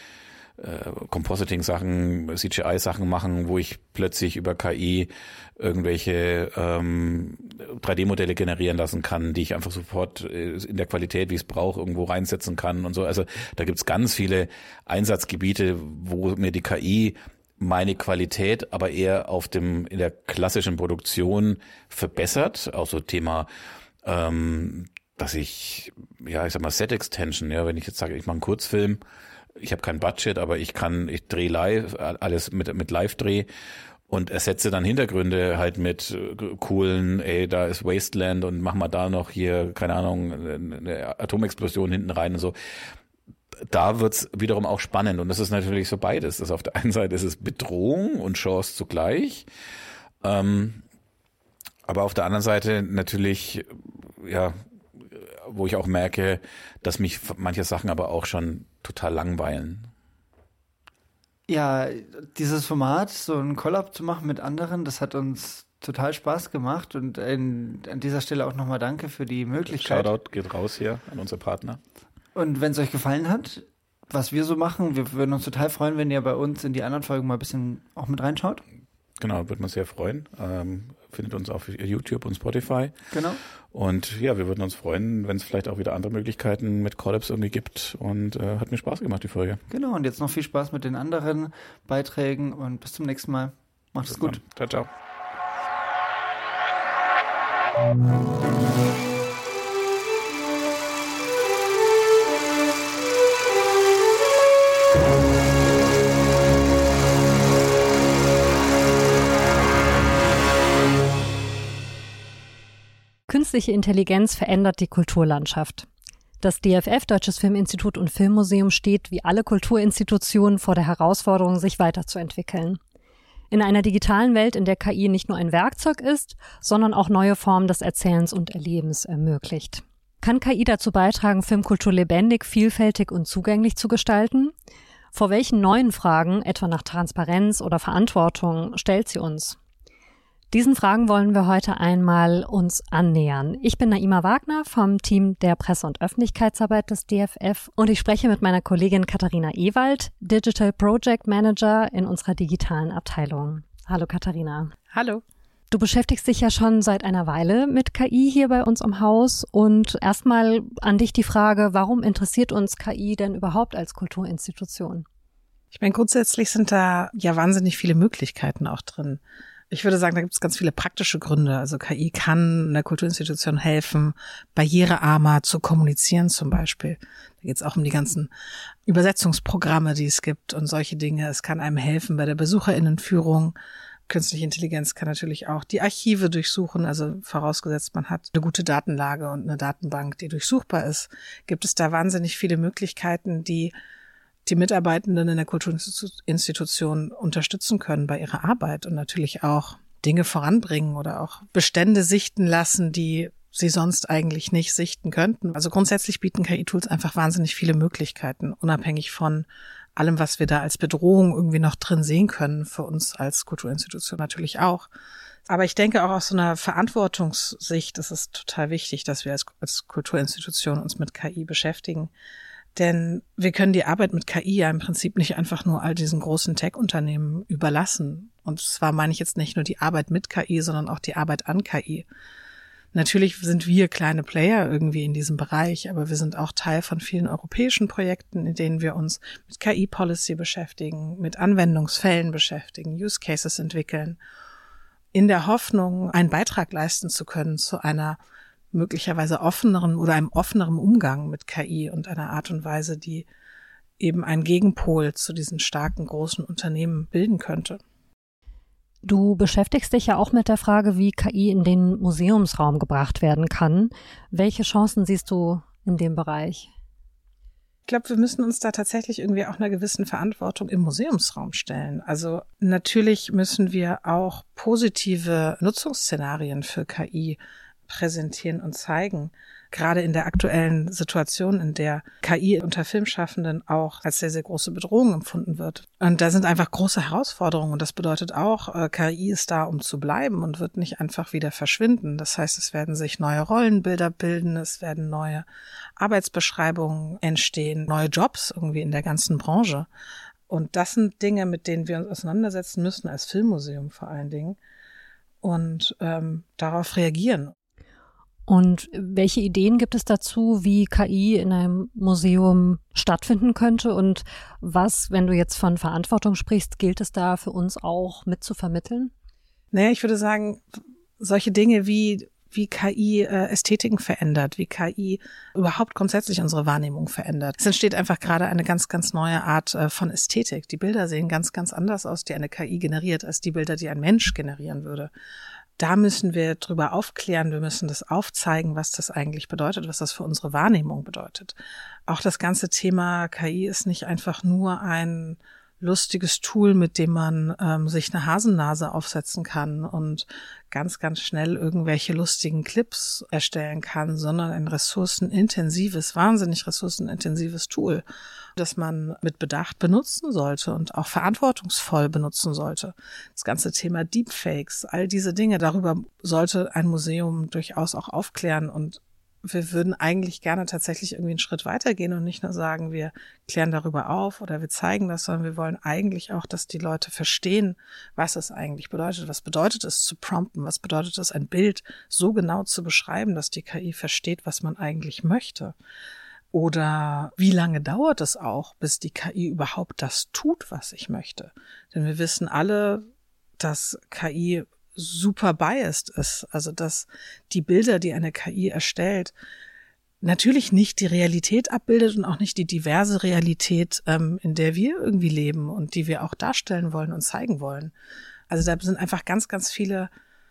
Compositing-Sachen, C G I-Sachen machen, wo ich plötzlich über K I irgendwelche ähm, drei D-Modelle generieren lassen kann, die ich einfach sofort in der Qualität, wie ich es brauche, irgendwo reinsetzen kann und so. Also da gibt's ganz viele Einsatzgebiete, wo mir die K I meine Qualität aber eher auf dem in der klassischen Produktion verbessert. Auch so Thema, ähm, dass ich, ja, ich sag mal Set-Extension, ja, wenn ich jetzt sage, ich mache einen Kurzfilm, ich habe kein Budget, aber ich kann, ich drehe live, alles mit mit Live-Dreh und ersetze dann Hintergründe halt mit coolen, ey, da ist Wasteland und mach mal da noch hier, keine Ahnung, eine Atomexplosion hinten rein und so. Da wird's wiederum auch spannend und das ist natürlich so beides. Das auf der einen Seite ist es Bedrohung und Chance zugleich, ähm, aber auf der anderen Seite natürlich, ja, wo ich auch merke, dass mich manche Sachen aber auch schon total langweilen. Ja, dieses Format, so ein Collab zu machen mit anderen, das hat uns total Spaß gemacht und in, an dieser Stelle auch nochmal danke für die Möglichkeit. Shoutout geht raus hier an unsere Partner. Und wenn es euch gefallen hat, was wir so machen, wir würden uns total freuen, wenn ihr bei uns in die anderen Folgen mal ein bisschen auch mit reinschaut. Genau, würde uns sehr freuen. Ähm, findet uns auf YouTube und Spotify. Genau. Und ja, wir würden uns freuen, wenn es vielleicht auch wieder andere Möglichkeiten mit Collabs irgendwie gibt. Und äh, hat mir Spaß gemacht, die Folge. Genau, und jetzt noch viel Spaß mit den anderen Beiträgen und bis zum nächsten Mal. Macht es gut. Ciao, ciao. Künstliche Intelligenz verändert die Kulturlandschaft. Das D F F, Deutsches Filminstitut und Filmmuseum, steht wie alle Kulturinstitutionen vor der Herausforderung, sich weiterzuentwickeln. In einer digitalen Welt, in der K I nicht nur ein Werkzeug ist, sondern auch neue Formen des Erzählens und Erlebens ermöglicht. Kann K I dazu beitragen, Filmkultur lebendig, vielfältig und zugänglich zu gestalten? Vor welchen neuen Fragen, etwa nach Transparenz oder Verantwortung, stellt sie uns? Diesen Fragen wollen wir heute einmal uns annähern. Ich bin Naima Wagner vom Team der Presse- und Öffentlichkeitsarbeit des D F F und ich spreche mit meiner Kollegin Katharina Ewald, Digital Project Manager in unserer digitalen Abteilung. Hallo Katharina. Hallo. Du beschäftigst dich ja schon seit einer Weile mit K I hier bei uns im Haus und erstmal an dich die Frage, warum interessiert uns K I denn überhaupt als Kulturinstitution? Ich meine, grundsätzlich sind da ja wahnsinnig viele Möglichkeiten auch drin. Ich würde sagen, da gibt es ganz viele praktische Gründe. Also K I kann einer Kulturinstitution helfen, barrierearmer zu kommunizieren zum Beispiel. Da geht es auch um die ganzen Übersetzungsprogramme, die es gibt und solche Dinge. Es kann einem helfen bei der BesucherInnenführung. Künstliche Intelligenz kann natürlich auch die Archive durchsuchen. Also vorausgesetzt, man hat eine gute Datenlage und eine Datenbank, die durchsuchbar ist, gibt es da wahnsinnig viele Möglichkeiten, die die Mitarbeitenden in der Kulturinstitution unterstützen können bei ihrer Arbeit und natürlich auch Dinge voranbringen oder auch Bestände sichten lassen, die sie sonst eigentlich nicht sichten könnten. Also grundsätzlich bieten K I-Tools einfach wahnsinnig viele Möglichkeiten, unabhängig von allem, was wir da als Bedrohung irgendwie noch drin sehen können, für uns als Kulturinstitution natürlich auch. Aber ich denke auch aus so einer Verantwortungssicht ist es total wichtig, dass wir als, als Kulturinstitution uns mit K I beschäftigen. Denn wir können die Arbeit mit K I ja im Prinzip nicht einfach nur all diesen großen Tech-Unternehmen überlassen. Und zwar meine ich jetzt nicht nur die Arbeit mit K I, sondern auch die Arbeit an K I. Natürlich sind wir kleine Player irgendwie in diesem Bereich, aber wir sind auch Teil von vielen europäischen Projekten, in denen wir uns mit K I-Policy beschäftigen, mit Anwendungsfällen beschäftigen, Use Cases entwickeln, in der Hoffnung, einen Beitrag leisten zu können zu einer möglicherweise offeneren oder einem offeneren Umgang mit K I und einer Art und Weise, die eben einen Gegenpol zu diesen starken, großen Unternehmen bilden könnte. Du beschäftigst dich ja auch mit der Frage, wie K I in den Museumsraum gebracht werden kann. Welche Chancen siehst du in dem Bereich? Ich glaube, wir müssen uns da tatsächlich irgendwie auch einer gewissen Verantwortung im Museumsraum stellen. Also natürlich müssen wir auch positive Nutzungsszenarien für K I präsentieren und zeigen. Gerade in der aktuellen Situation, in der K I unter Filmschaffenden auch als sehr, sehr große Bedrohung empfunden wird. Und da sind einfach große Herausforderungen. Und das bedeutet auch, K I ist da, um zu bleiben und wird nicht einfach wieder verschwinden. Das heißt, es werden sich neue Rollenbilder bilden, es werden neue Arbeitsbeschreibungen entstehen, neue Jobs irgendwie in der ganzen Branche. Und das sind Dinge, mit denen wir uns auseinandersetzen müssen, als Filmmuseum vor allen Dingen, und ähm, darauf reagieren. Und welche Ideen gibt es dazu, wie K I in einem Museum stattfinden könnte? Und was, wenn du jetzt von Verantwortung sprichst, gilt es da für uns auch mit zu vermitteln? Naja, ich würde sagen, solche Dinge wie wie K I äh, Ästhetiken verändert, wie K I überhaupt grundsätzlich unsere Wahrnehmung verändert. Es entsteht einfach gerade eine ganz, ganz neue Art äh, von Ästhetik. Die Bilder sehen ganz, ganz anders aus, die eine K I generiert, als die Bilder, die ein Mensch generieren würde. Da müssen wir drüber aufklären, wir müssen das aufzeigen, was das eigentlich bedeutet, was das für unsere Wahrnehmung bedeutet. Auch das ganze Thema K I ist nicht einfach nur ein lustiges Tool, mit dem man ähm, sich eine Hasennase aufsetzen kann und ganz, ganz schnell irgendwelche lustigen Clips erstellen kann, sondern ein ressourcenintensives, wahnsinnig ressourcenintensives Tool, das man mit Bedacht benutzen sollte und auch verantwortungsvoll benutzen sollte. Das ganze Thema Deepfakes, all diese Dinge, darüber sollte ein Museum durchaus auch aufklären, und wir würden eigentlich gerne tatsächlich irgendwie einen Schritt weitergehen und nicht nur sagen, wir klären darüber auf oder wir zeigen das, sondern wir wollen eigentlich auch, dass die Leute verstehen, was es eigentlich bedeutet. Was bedeutet es zu prompten? Was bedeutet es, ein Bild so genau zu beschreiben, dass die K I versteht, was man eigentlich möchte? Oder wie lange dauert es auch, bis die K I überhaupt das tut, was ich möchte? Denn wir wissen alle, dass K I super biased ist, also dass die Bilder, die eine K I erstellt, natürlich nicht die Realität abbildet und auch nicht die diverse Realität, ähm, in der wir irgendwie leben und die wir auch darstellen wollen und zeigen wollen. Also da sind einfach ganz, ganz viele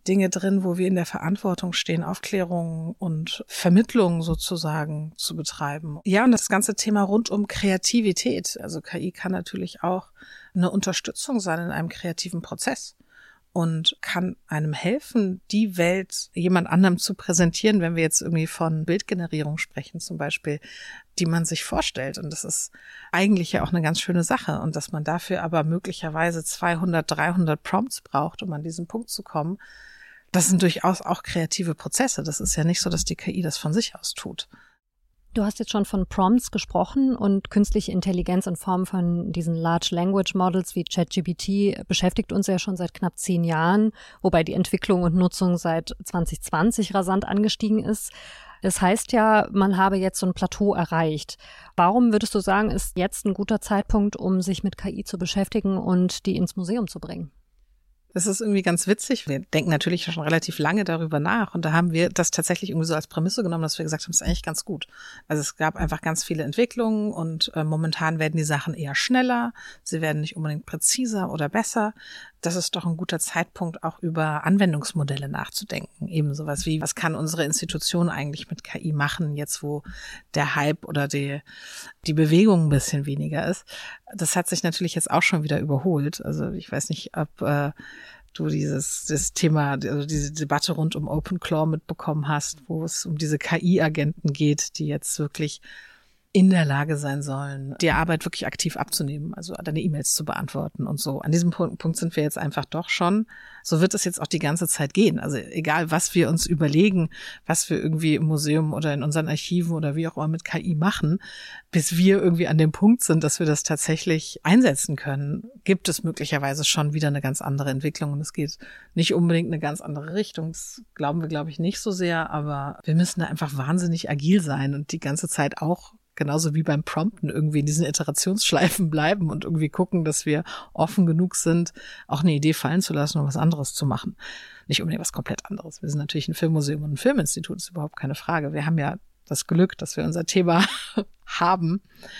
Dinge drin, wo wir in der Verantwortung stehen, Aufklärung und Vermittlung sozusagen zu betreiben. Ja, und das ganze Thema rund um Kreativität. Also K I kann natürlich auch eine Unterstützung sein in einem kreativen Prozess und kann einem helfen, die Welt jemand anderem zu präsentieren, wenn wir jetzt irgendwie von Bildgenerierung sprechen zum Beispiel, die man sich vorstellt. Und das ist eigentlich ja auch eine ganz schöne Sache. Und dass man dafür aber möglicherweise zweihundert, dreihundert Prompts braucht, um an diesen Punkt zu kommen, das sind durchaus auch kreative Prozesse. Das ist ja nicht so, dass die K I das von sich aus tut. Du hast jetzt schon von Prompts gesprochen und künstliche Intelligenz in Form von diesen Large Language Models wie ChatGPT beschäftigt uns ja schon seit knapp zehn Jahren, wobei die Entwicklung und Nutzung seit zwanzig zwanzig rasant angestiegen ist. Das heißt ja, man habe jetzt so ein Plateau erreicht. Warum würdest du sagen, ist jetzt ein guter Zeitpunkt, um sich mit K I zu beschäftigen und die ins Museum zu bringen? Das ist irgendwie ganz witzig. Wir denken natürlich schon relativ lange darüber nach und da haben wir das tatsächlich irgendwie so als Prämisse genommen, dass wir gesagt haben, das ist eigentlich ganz gut. Also es gab einfach ganz viele Entwicklungen und äh, momentan werden die Sachen eher schneller, sie werden nicht unbedingt präziser oder besser. Das ist doch ein guter Zeitpunkt, auch über Anwendungsmodelle nachzudenken. Eben sowas wie, was kann unsere Institution eigentlich mit K I machen, jetzt wo der Hype oder die, die Bewegung ein bisschen weniger ist. Das hat sich natürlich jetzt auch schon wieder überholt. Also ich weiß nicht, ob äh, du dieses das Thema, also diese Debatte rund um OpenClaw mitbekommen hast, wo es um diese K I-Agenten geht, die jetzt wirklich in der Lage sein sollen, die Arbeit wirklich aktiv abzunehmen, also deine E-Mails zu beantworten und so. An diesem Punkt, Punkt sind wir jetzt einfach doch schon. So wird es jetzt auch die ganze Zeit gehen. Also egal, was wir uns überlegen, was wir irgendwie im Museum oder in unseren Archiven oder wie auch immer mit K I machen, bis wir irgendwie an dem Punkt sind, dass wir das tatsächlich einsetzen können, gibt es möglicherweise schon wieder eine ganz andere Entwicklung und es geht nicht unbedingt eine ganz andere Richtung. Das glauben wir, glaube ich, nicht so sehr, aber wir müssen da einfach wahnsinnig agil sein und die ganze Zeit auch genauso wie beim Prompten irgendwie in diesen Iterationsschleifen bleiben und irgendwie gucken, dass wir offen genug sind, auch eine Idee fallen zu lassen und was anderes zu machen. Nicht unbedingt was komplett anderes. Wir sind natürlich ein Filmmuseum und ein Filminstitut, ist überhaupt keine Frage. Wir haben ja das Glück, dass wir unser Thema haben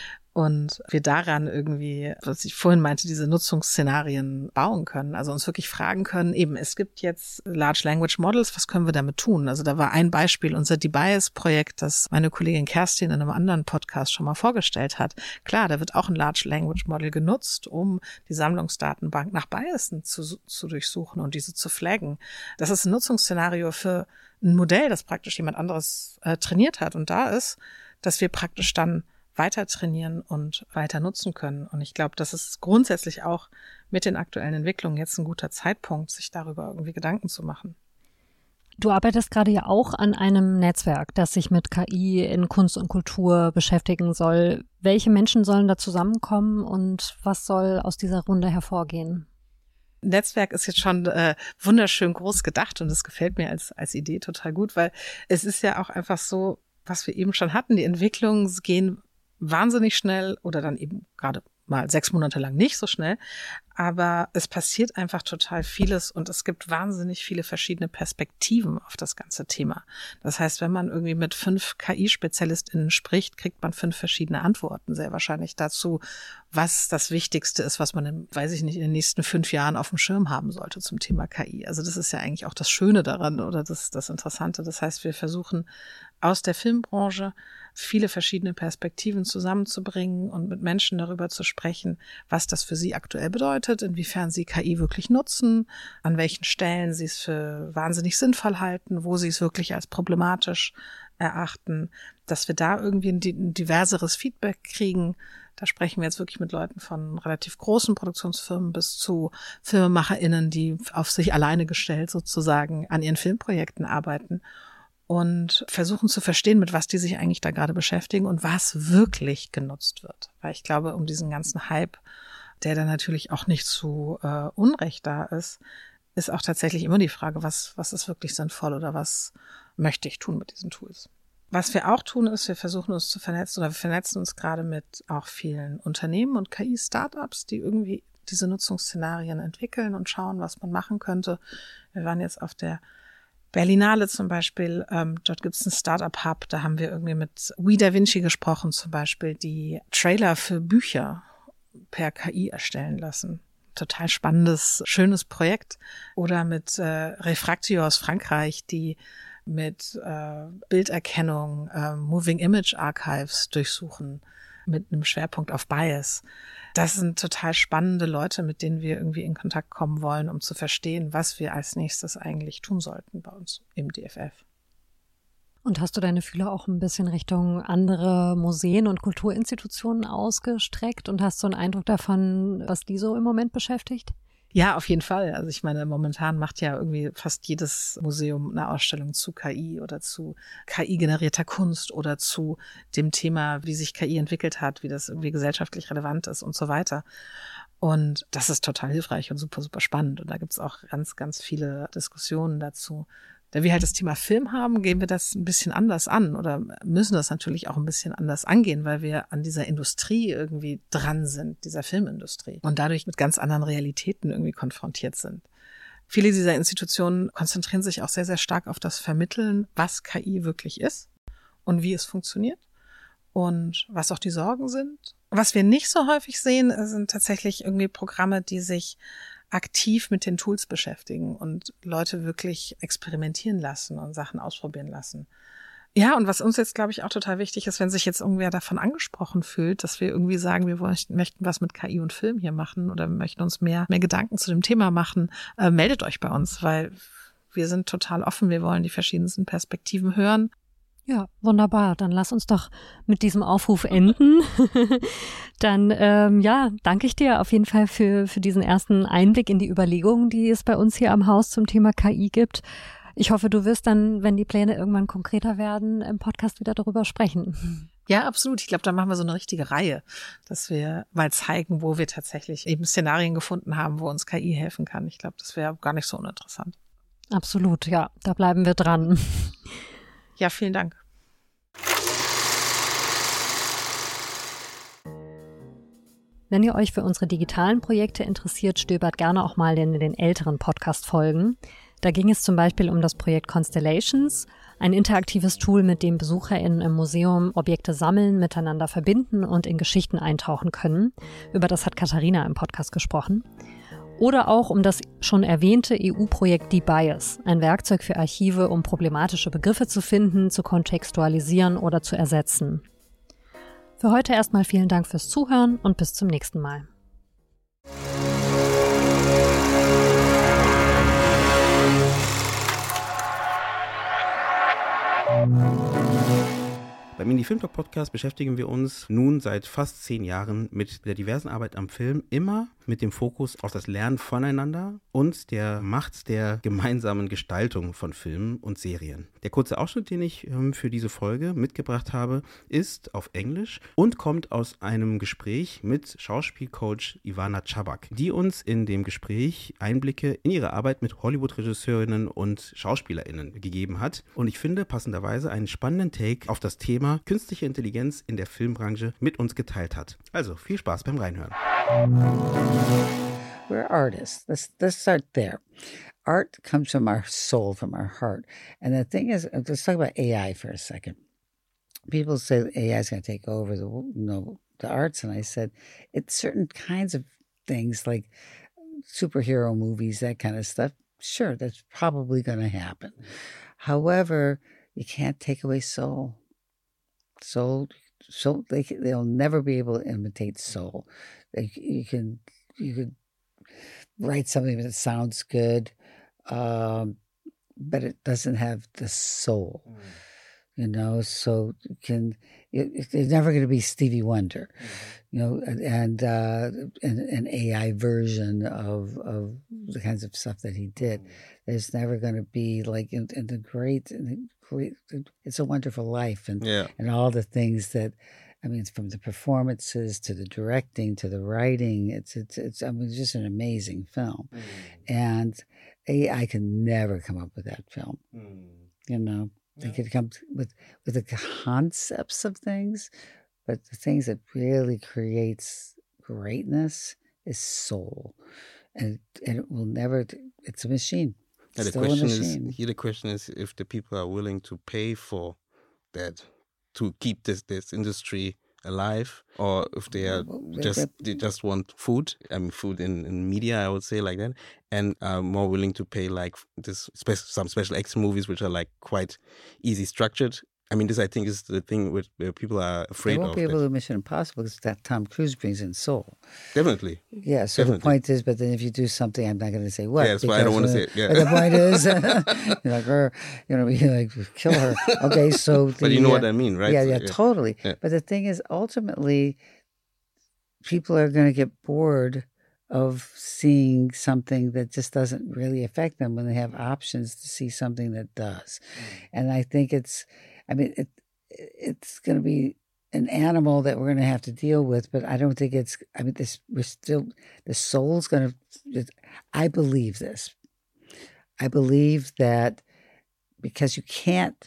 und wir daran irgendwie, was ich vorhin meinte, diese Nutzungsszenarien bauen können, also uns wirklich fragen können, eben, es gibt jetzt Large Language Models, was können wir damit tun? Also da war ein Beispiel, unser DeBias-Projekt, das meine Kollegin Kerstin in einem anderen Podcast schon mal vorgestellt hat. Klar, da wird auch ein Large Language Model genutzt, um die Sammlungsdatenbank nach Biasen zu, zu durchsuchen und diese zu flaggen. Das ist ein Nutzungsszenario für ein Modell, das praktisch jemand anderes äh, trainiert hat und da ist, dass wir praktisch dann weiter trainieren und weiter nutzen können. Und ich glaube, das ist grundsätzlich auch mit den aktuellen Entwicklungen jetzt ein guter Zeitpunkt, sich darüber irgendwie Gedanken zu machen. Du arbeitest gerade ja auch an einem Netzwerk, das sich mit K I in Kunst und Kultur beschäftigen soll. Welche Menschen sollen da zusammenkommen und was soll aus dieser Runde hervorgehen? Netzwerk ist jetzt schon äh, wunderschön groß gedacht und das gefällt mir als als Idee total gut, weil es ist ja auch einfach so, was wir eben schon hatten, die Entwicklungen gehen wahnsinnig schnell oder dann eben gerade mal sechs Monate lang nicht so schnell, aber es passiert einfach total vieles und es gibt wahnsinnig viele verschiedene Perspektiven auf das ganze Thema. Das heißt, wenn man irgendwie mit fünf K I-SpezialistInnen spricht, kriegt man fünf verschiedene Antworten sehr wahrscheinlich dazu, was das Wichtigste ist, was man, in, weiß ich nicht, in den nächsten fünf Jahren auf dem Schirm haben sollte zum Thema K I. Also das ist ja eigentlich auch das Schöne daran oder das, das Interessante. Das heißt, wir versuchen aus der Filmbranche viele verschiedene Perspektiven zusammenzubringen und mit Menschen darüber zu sprechen, was das für sie aktuell bedeutet, inwiefern sie K I wirklich nutzen, an welchen Stellen sie es für wahnsinnig sinnvoll halten, wo sie es wirklich als problematisch erachten, dass wir da irgendwie ein diverseres Feedback kriegen. Da sprechen wir jetzt wirklich mit Leuten von relativ großen Produktionsfirmen bis zu FilmemacherInnen, die auf sich alleine gestellt sozusagen an ihren Filmprojekten arbeiten und versuchen zu verstehen, mit was die sich eigentlich da gerade beschäftigen und was wirklich genutzt wird. Weil ich glaube, um diesen ganzen Hype, der dann natürlich auch nicht zu äh, Unrecht da ist, ist auch tatsächlich immer die Frage, was, was ist wirklich sinnvoll oder was möchte ich tun mit diesen Tools. Was wir auch tun, ist, wir versuchen uns zu vernetzen oder wir vernetzen uns gerade mit auch vielen Unternehmen und K I-Startups, die irgendwie diese Nutzungsszenarien entwickeln und schauen, was man machen könnte. Wir waren jetzt auf der Berlinale zum Beispiel, ähm, dort gibt es einen Startup-Hub, da haben wir irgendwie mit We Da Vinci gesprochen zum Beispiel, die Trailer für Bücher per K I erstellen lassen. total spannendes, schönes Projekt. Oder mit äh, Refractio aus Frankreich, die mit äh, Bilderkennung, äh, Moving Image Archives durchsuchen, mit einem Schwerpunkt auf Bias. Das sind total spannende Leute, mit denen wir irgendwie in Kontakt kommen wollen, um zu verstehen, was wir als nächstes eigentlich tun sollten bei uns im D F F. Und hast du deine Fühler auch ein bisschen Richtung andere Museen und Kulturinstitutionen ausgestreckt und hast so einen Eindruck davon, was die so im Moment beschäftigt? Ja, auf jeden Fall. Also ich meine, momentan macht ja irgendwie fast jedes Museum eine Ausstellung zu K I oder zu K I-generierter Kunst oder zu dem Thema, wie sich K I entwickelt hat, wie das irgendwie gesellschaftlich relevant ist und so weiter. Und das ist total hilfreich und super, super spannend. Und da gibt's auch ganz, ganz viele Diskussionen dazu. Da wir halt das Thema Film haben, gehen wir das ein bisschen anders an oder müssen das natürlich auch ein bisschen anders angehen, weil wir an dieser Industrie irgendwie dran sind, dieser Filmindustrie, und dadurch mit ganz anderen Realitäten irgendwie konfrontiert sind. Viele dieser Institutionen konzentrieren sich auch sehr, sehr stark auf das Vermitteln, was K I wirklich ist und wie es funktioniert und was auch die Sorgen sind. Was wir nicht so häufig sehen, sind tatsächlich irgendwie Programme, die sich aktiv mit den Tools beschäftigen und Leute wirklich experimentieren lassen und Sachen ausprobieren lassen. Ja, und was uns jetzt, glaube ich, auch total wichtig ist, wenn sich jetzt irgendwer davon angesprochen fühlt, dass wir irgendwie sagen, wir wollen, möchten was mit K I und Film hier machen oder wir möchten uns mehr, mehr Gedanken zu dem Thema machen, äh, meldet euch bei uns, weil wir sind total offen, wir wollen die verschiedensten Perspektiven hören. Ja, wunderbar. Dann lass uns doch mit diesem Aufruf enden. Dann, ähm, ja, danke ich dir auf jeden Fall für, für diesen ersten Einblick in die Überlegungen, die es bei uns hier am Haus zum Thema K I gibt. Ich hoffe, du wirst dann, wenn die Pläne irgendwann konkreter werden, im Podcast wieder darüber sprechen. Ja, absolut. Ich glaube, da machen wir so eine richtige Reihe, dass wir mal zeigen, wo wir tatsächlich eben Szenarien gefunden haben, wo uns K I helfen kann. Ich glaube, das wäre gar nicht so uninteressant. Absolut, ja. Da bleiben wir dran. Ja, vielen Dank. Wenn ihr euch für unsere digitalen Projekte interessiert, stöbert gerne auch mal in den älteren Podcast-Folgen. Da ging es zum Beispiel um das Projekt Constellations, ein interaktives Tool, mit dem BesucherInnen im Museum Objekte sammeln, miteinander verbinden und in Geschichten eintauchen können. Über das hat Katharina im Podcast gesprochen. Oder auch um das schon erwähnte E U-Projekt DeBias, ein Werkzeug für Archive, um problematische Begriffe zu finden, zu kontextualisieren oder zu ersetzen. Für heute erstmal vielen Dank fürs Zuhören und bis zum nächsten Mal. Beim Indie-Film-Talk-Podcast beschäftigen wir uns nun seit fast zehn Jahren mit der diversen Arbeit am Film, immer mit dem Fokus auf das Lernen voneinander und der Macht der gemeinsamen Gestaltung von Filmen und Serien. Der kurze Ausschnitt, den ich ähm, für diese Folge mitgebracht habe, ist auf Englisch und kommt aus einem Gespräch mit Schauspielcoach Ivana Chabak, die uns in dem Gespräch Einblicke in ihre Arbeit mit Hollywood-Regisseurinnen und SchauspielerInnen gegeben hat. Und ich finde passenderweise einen spannenden Take auf das Thema künstliche Intelligenz in der Filmbranche mit uns geteilt hat. Also viel Spaß beim Reinhören. We're artists. Let's let's start there. Art comes from our soul, from our heart. And the thing is, let's talk about A I for a second. People say A I is going to take over the you know the arts, and I said it's certain kinds of things like superhero movies, that kind of stuff. Sure, that's probably going to happen. However, you can't take away soul. Soul, soul. They they'll never be able to imitate soul. They, you can you could write something that sounds good, um, but it doesn't have the soul. Mm. You know, so you can it, it's never going to be Stevie Wonder, mm-hmm. you know, and, and uh, an, an A I version of of the kinds of stuff that he did. Mm. There's never going to be like in, in the great, in the great, It's a Wonderful Life, and yeah. and all the things that. I mean, from the performances to the directing to the writing, it's it's it's. I mean, it's just an amazing film, mm. and A I can never come up with that film. Mm. You know, yeah. They could come with with the concepts of things, but the things that really creates greatness is soul, and and it will never. It's a machine. Yeah, the Still question a machine. is here. The question is if the people are willing to pay for that. To keep this this industry alive or if they are just they just want food. I mean, food in, in media, I would say like that, and are more willing to pay like this spe- some special X movies which are like quite easy structured. I mean, this I think is the thing with, where people are afraid of. They won't of be able that. to do Mission Impossible because that Tom Cruise brings in soul. Definitely. Yeah, so Definitely. the point is, but then if you do something, I'm not going to say what. Yeah, that's why I don't want to say it. Yeah. But the point is, you're like, er, you know, you like kill her. Okay, so. The, but you know uh, what I mean, right? Yeah, So, yeah, yeah. totally. Yeah. But the thing is, ultimately, people are going to get bored of seeing something that just doesn't really affect them when they have options to see something that does. And I think it's, I mean, it, it's going to be an animal that we're going to have to deal with, but I don't think it's, I mean, this, we're still, the soul's going to, I believe this. I believe that because you can't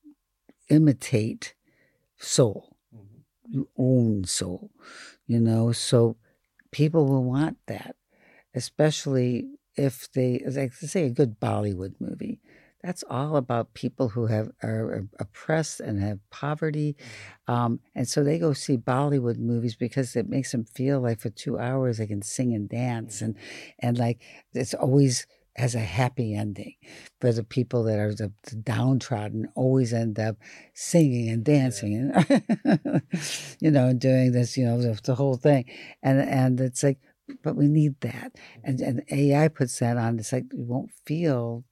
imitate soul, you own soul, you know, so people will want that, especially if they, like, say, a good Bollywood movie. That's all about people who have are oppressed and have poverty. Um, and so they go see Bollywood movies because it makes them feel like for two hours they can sing and dance. And, and like, it's always has a happy ending. For the people that are the, the downtrodden always end up singing and dancing and, you know, and doing this, you know, the, the whole thing. And, and it's like, but we need that. And, and A I puts that on. It's like, you won't feel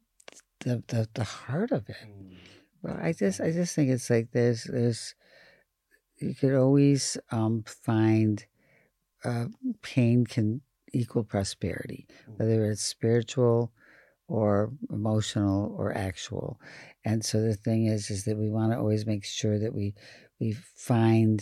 the, the the heart of it. Well, I just I just think it's like there's there's you could always um, find uh, pain can equal prosperity, whether it's spiritual or emotional or actual. And so the thing is is that we want to always make sure that we we find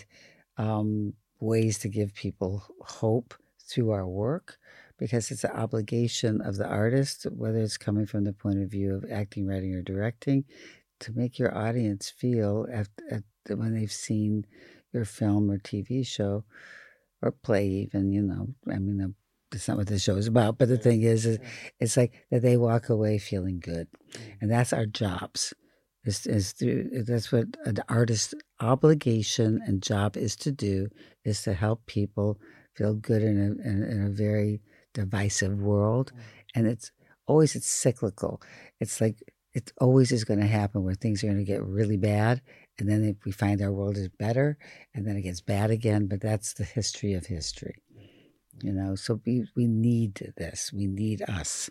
um, ways to give people hope through our work, because it's an obligation of the artist, whether it's coming from the point of view of acting, writing, or directing, to make your audience feel at, at, when they've seen your film or T V show or play even, you know, I mean, that's not what the show is about, but the thing is, is it's like that they walk away feeling good. And that's our jobs. Is, is to, that's what an artist's obligation and job is to do, is to help people feel good in a, in, in a very divisive world. And it's always, it's cyclical. It's like, it always is going to happen where things are going to get really bad. And then if we find our world is better, and then it gets bad again. But that's the history of history, you know? So we, we need this. We need us.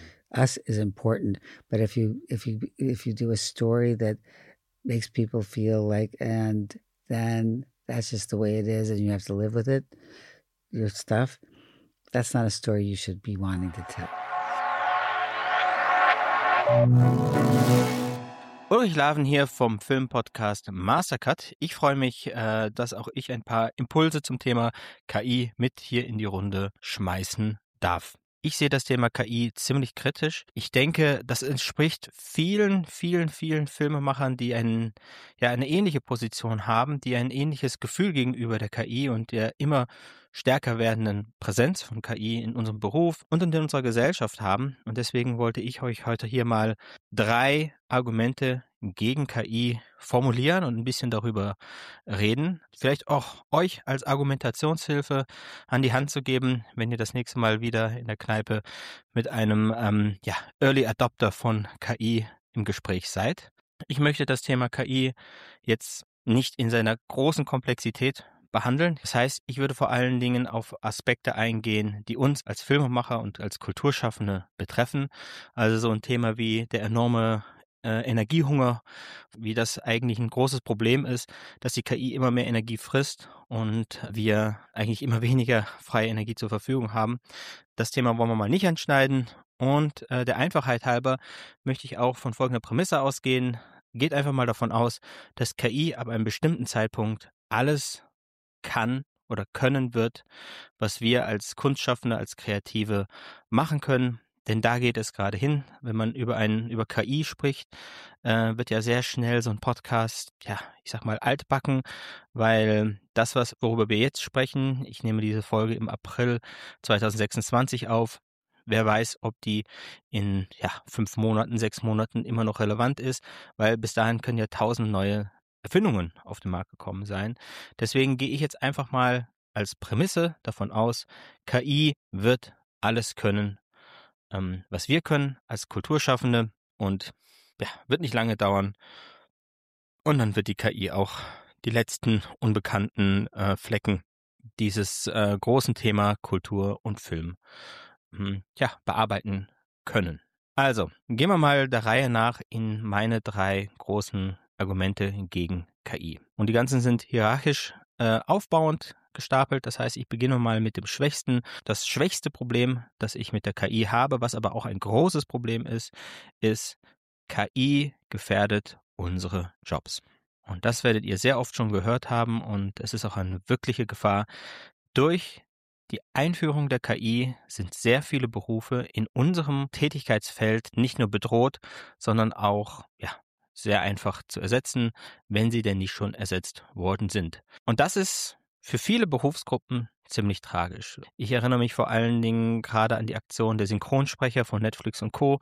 Us is important. But if you, if you, if you do a story that makes people feel like, and then that's just the way it is, and you have to live with it, your stuff, that's not a story you should be wanting to tell. Ulrich Laven hier vom Filmpodcast Mastercut. Ich freue mich, äh, dass auch ich ein paar Impulse zum Thema K I mit hier in die Runde schmeißen darf. Ich sehe das Thema K I ziemlich kritisch. Ich denke, das entspricht vielen, vielen, vielen Filmemachern, die einen, ja, eine ähnliche Position haben, die ein ähnliches Gefühl gegenüber der K I und der immer stärker werdenden Präsenz von K I in unserem Beruf und in unserer Gesellschaft haben. Und deswegen wollte ich euch heute hier mal drei Argumente gegen K I formulieren und ein bisschen darüber reden. Vielleicht auch euch als Argumentationshilfe an die Hand zu geben, wenn ihr das nächste Mal wieder in der Kneipe mit einem ähm, ja, Early Adopter von K I im Gespräch seid. Ich möchte das Thema K I jetzt nicht in seiner großen Komplexität behandeln. Das heißt, ich würde vor allen Dingen auf Aspekte eingehen, die uns als Filmemacher und als Kulturschaffende betreffen. Also so ein Thema wie der enorme äh, Energiehunger, wie das eigentlich ein großes Problem ist, dass die K I immer mehr Energie frisst und wir eigentlich immer weniger freie Energie zur Verfügung haben. Das Thema wollen wir mal nicht anschneiden. Und äh, der Einfachheit halber möchte ich auch von folgender Prämisse ausgehen. Geht einfach mal davon aus, dass K I ab einem bestimmten Zeitpunkt alles kann oder können wird, was wir als Kunstschaffende, als Kreative machen können. Denn da geht es gerade hin. Wenn man über einen, über K I spricht, äh, wird ja sehr schnell so ein Podcast, ja, ich sag mal altbacken, weil das, was, worüber wir jetzt sprechen, ich nehme diese Folge im April zwanzig sechsundzwanzig auf. Wer weiß, ob die in ja, fünf Monaten, sechs Monaten immer noch relevant ist, weil bis dahin können ja tausend neue Erfindungen auf den Markt gekommen sein. Deswegen gehe ich jetzt einfach mal als Prämisse davon aus, K I wird alles können, ähm, was wir können als Kulturschaffende, und ja, wird nicht lange dauern. Und dann wird die K I auch die letzten unbekannten äh, Flecken dieses äh, großen Thema Kultur und Film hm, ja, bearbeiten können. Also, gehen wir mal der Reihe nach in meine drei großen Argumente gegen K I. Und die ganzen sind hierarchisch äh, aufbauend gestapelt. Das heißt, ich beginne mal mit dem Schwächsten. Das schwächste Problem, das ich mit der K I habe, was aber auch ein großes Problem ist, ist, K I gefährdet unsere Jobs. Und das werdet ihr sehr oft schon gehört haben, und es ist auch eine wirkliche Gefahr. Durch die Einführung der K I sind sehr viele Berufe in unserem Tätigkeitsfeld nicht nur bedroht, sondern auch ja, sehr einfach zu ersetzen, wenn sie denn nicht schon ersetzt worden sind. Und das ist für viele Berufsgruppen ziemlich tragisch. Ich erinnere mich vor allen Dingen gerade an die Aktion der Synchronsprecher von Netflix und Co.,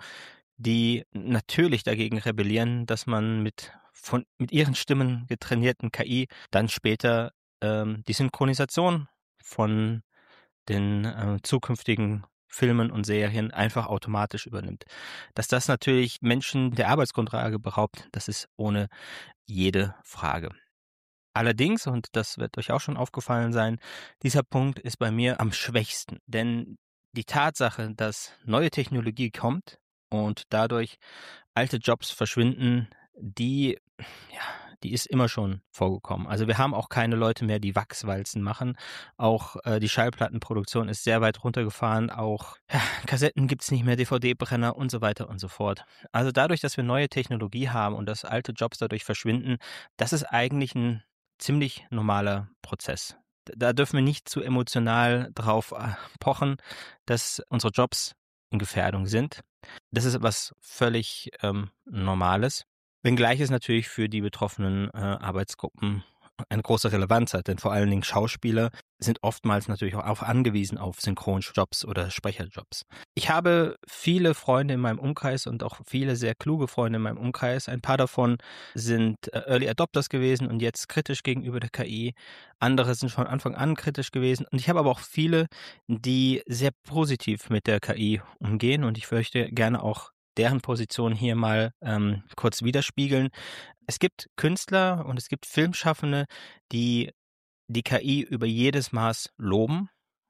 die natürlich dagegen rebellieren, dass man mit, von, mit ihren Stimmen getrainierten K I dann später ähm, die Synchronisation von den äh, zukünftigen Filmen und Serien einfach automatisch übernimmt. Dass das natürlich Menschen der Arbeitsgrundlage beraubt, das ist ohne jede Frage. Allerdings, und das wird euch auch schon aufgefallen sein, dieser Punkt ist bei mir am schwächsten. Denn die Tatsache, dass neue Technologie kommt und dadurch alte Jobs verschwinden, die, ja, die ist immer schon vorgekommen. Also wir haben auch keine Leute mehr, die Wachswalzen machen. Auch äh, die Schallplattenproduktion ist sehr weit runtergefahren. Auch ja, Kassetten gibt es nicht mehr, D V D-Brenner und so weiter und so fort. Also dadurch, dass wir neue Technologie haben und dass alte Jobs dadurch verschwinden, das ist eigentlich ein ziemlich normaler Prozess. Da dürfen wir nicht zu emotional drauf pochen, dass unsere Jobs in Gefährdung sind. Das ist etwas völlig ähm, Normales. Wenngleich es natürlich für die betroffenen äh, Arbeitsgruppen eine große Relevanz hat, denn vor allen Dingen Schauspieler sind oftmals natürlich auch auf angewiesen auf Synchronjobs oder Sprecherjobs. Ich habe viele Freunde in meinem Umkreis und auch viele sehr kluge Freunde in meinem Umkreis. Ein paar davon sind Early Adopters gewesen und jetzt kritisch gegenüber der K I. Andere sind von Anfang an kritisch gewesen. Und ich habe aber auch viele, die sehr positiv mit der K I umgehen, und ich möchte gerne auch deren Position hier mal ähm, kurz widerspiegeln. Es gibt Künstler und es gibt Filmschaffende, die die K I über jedes Maß loben.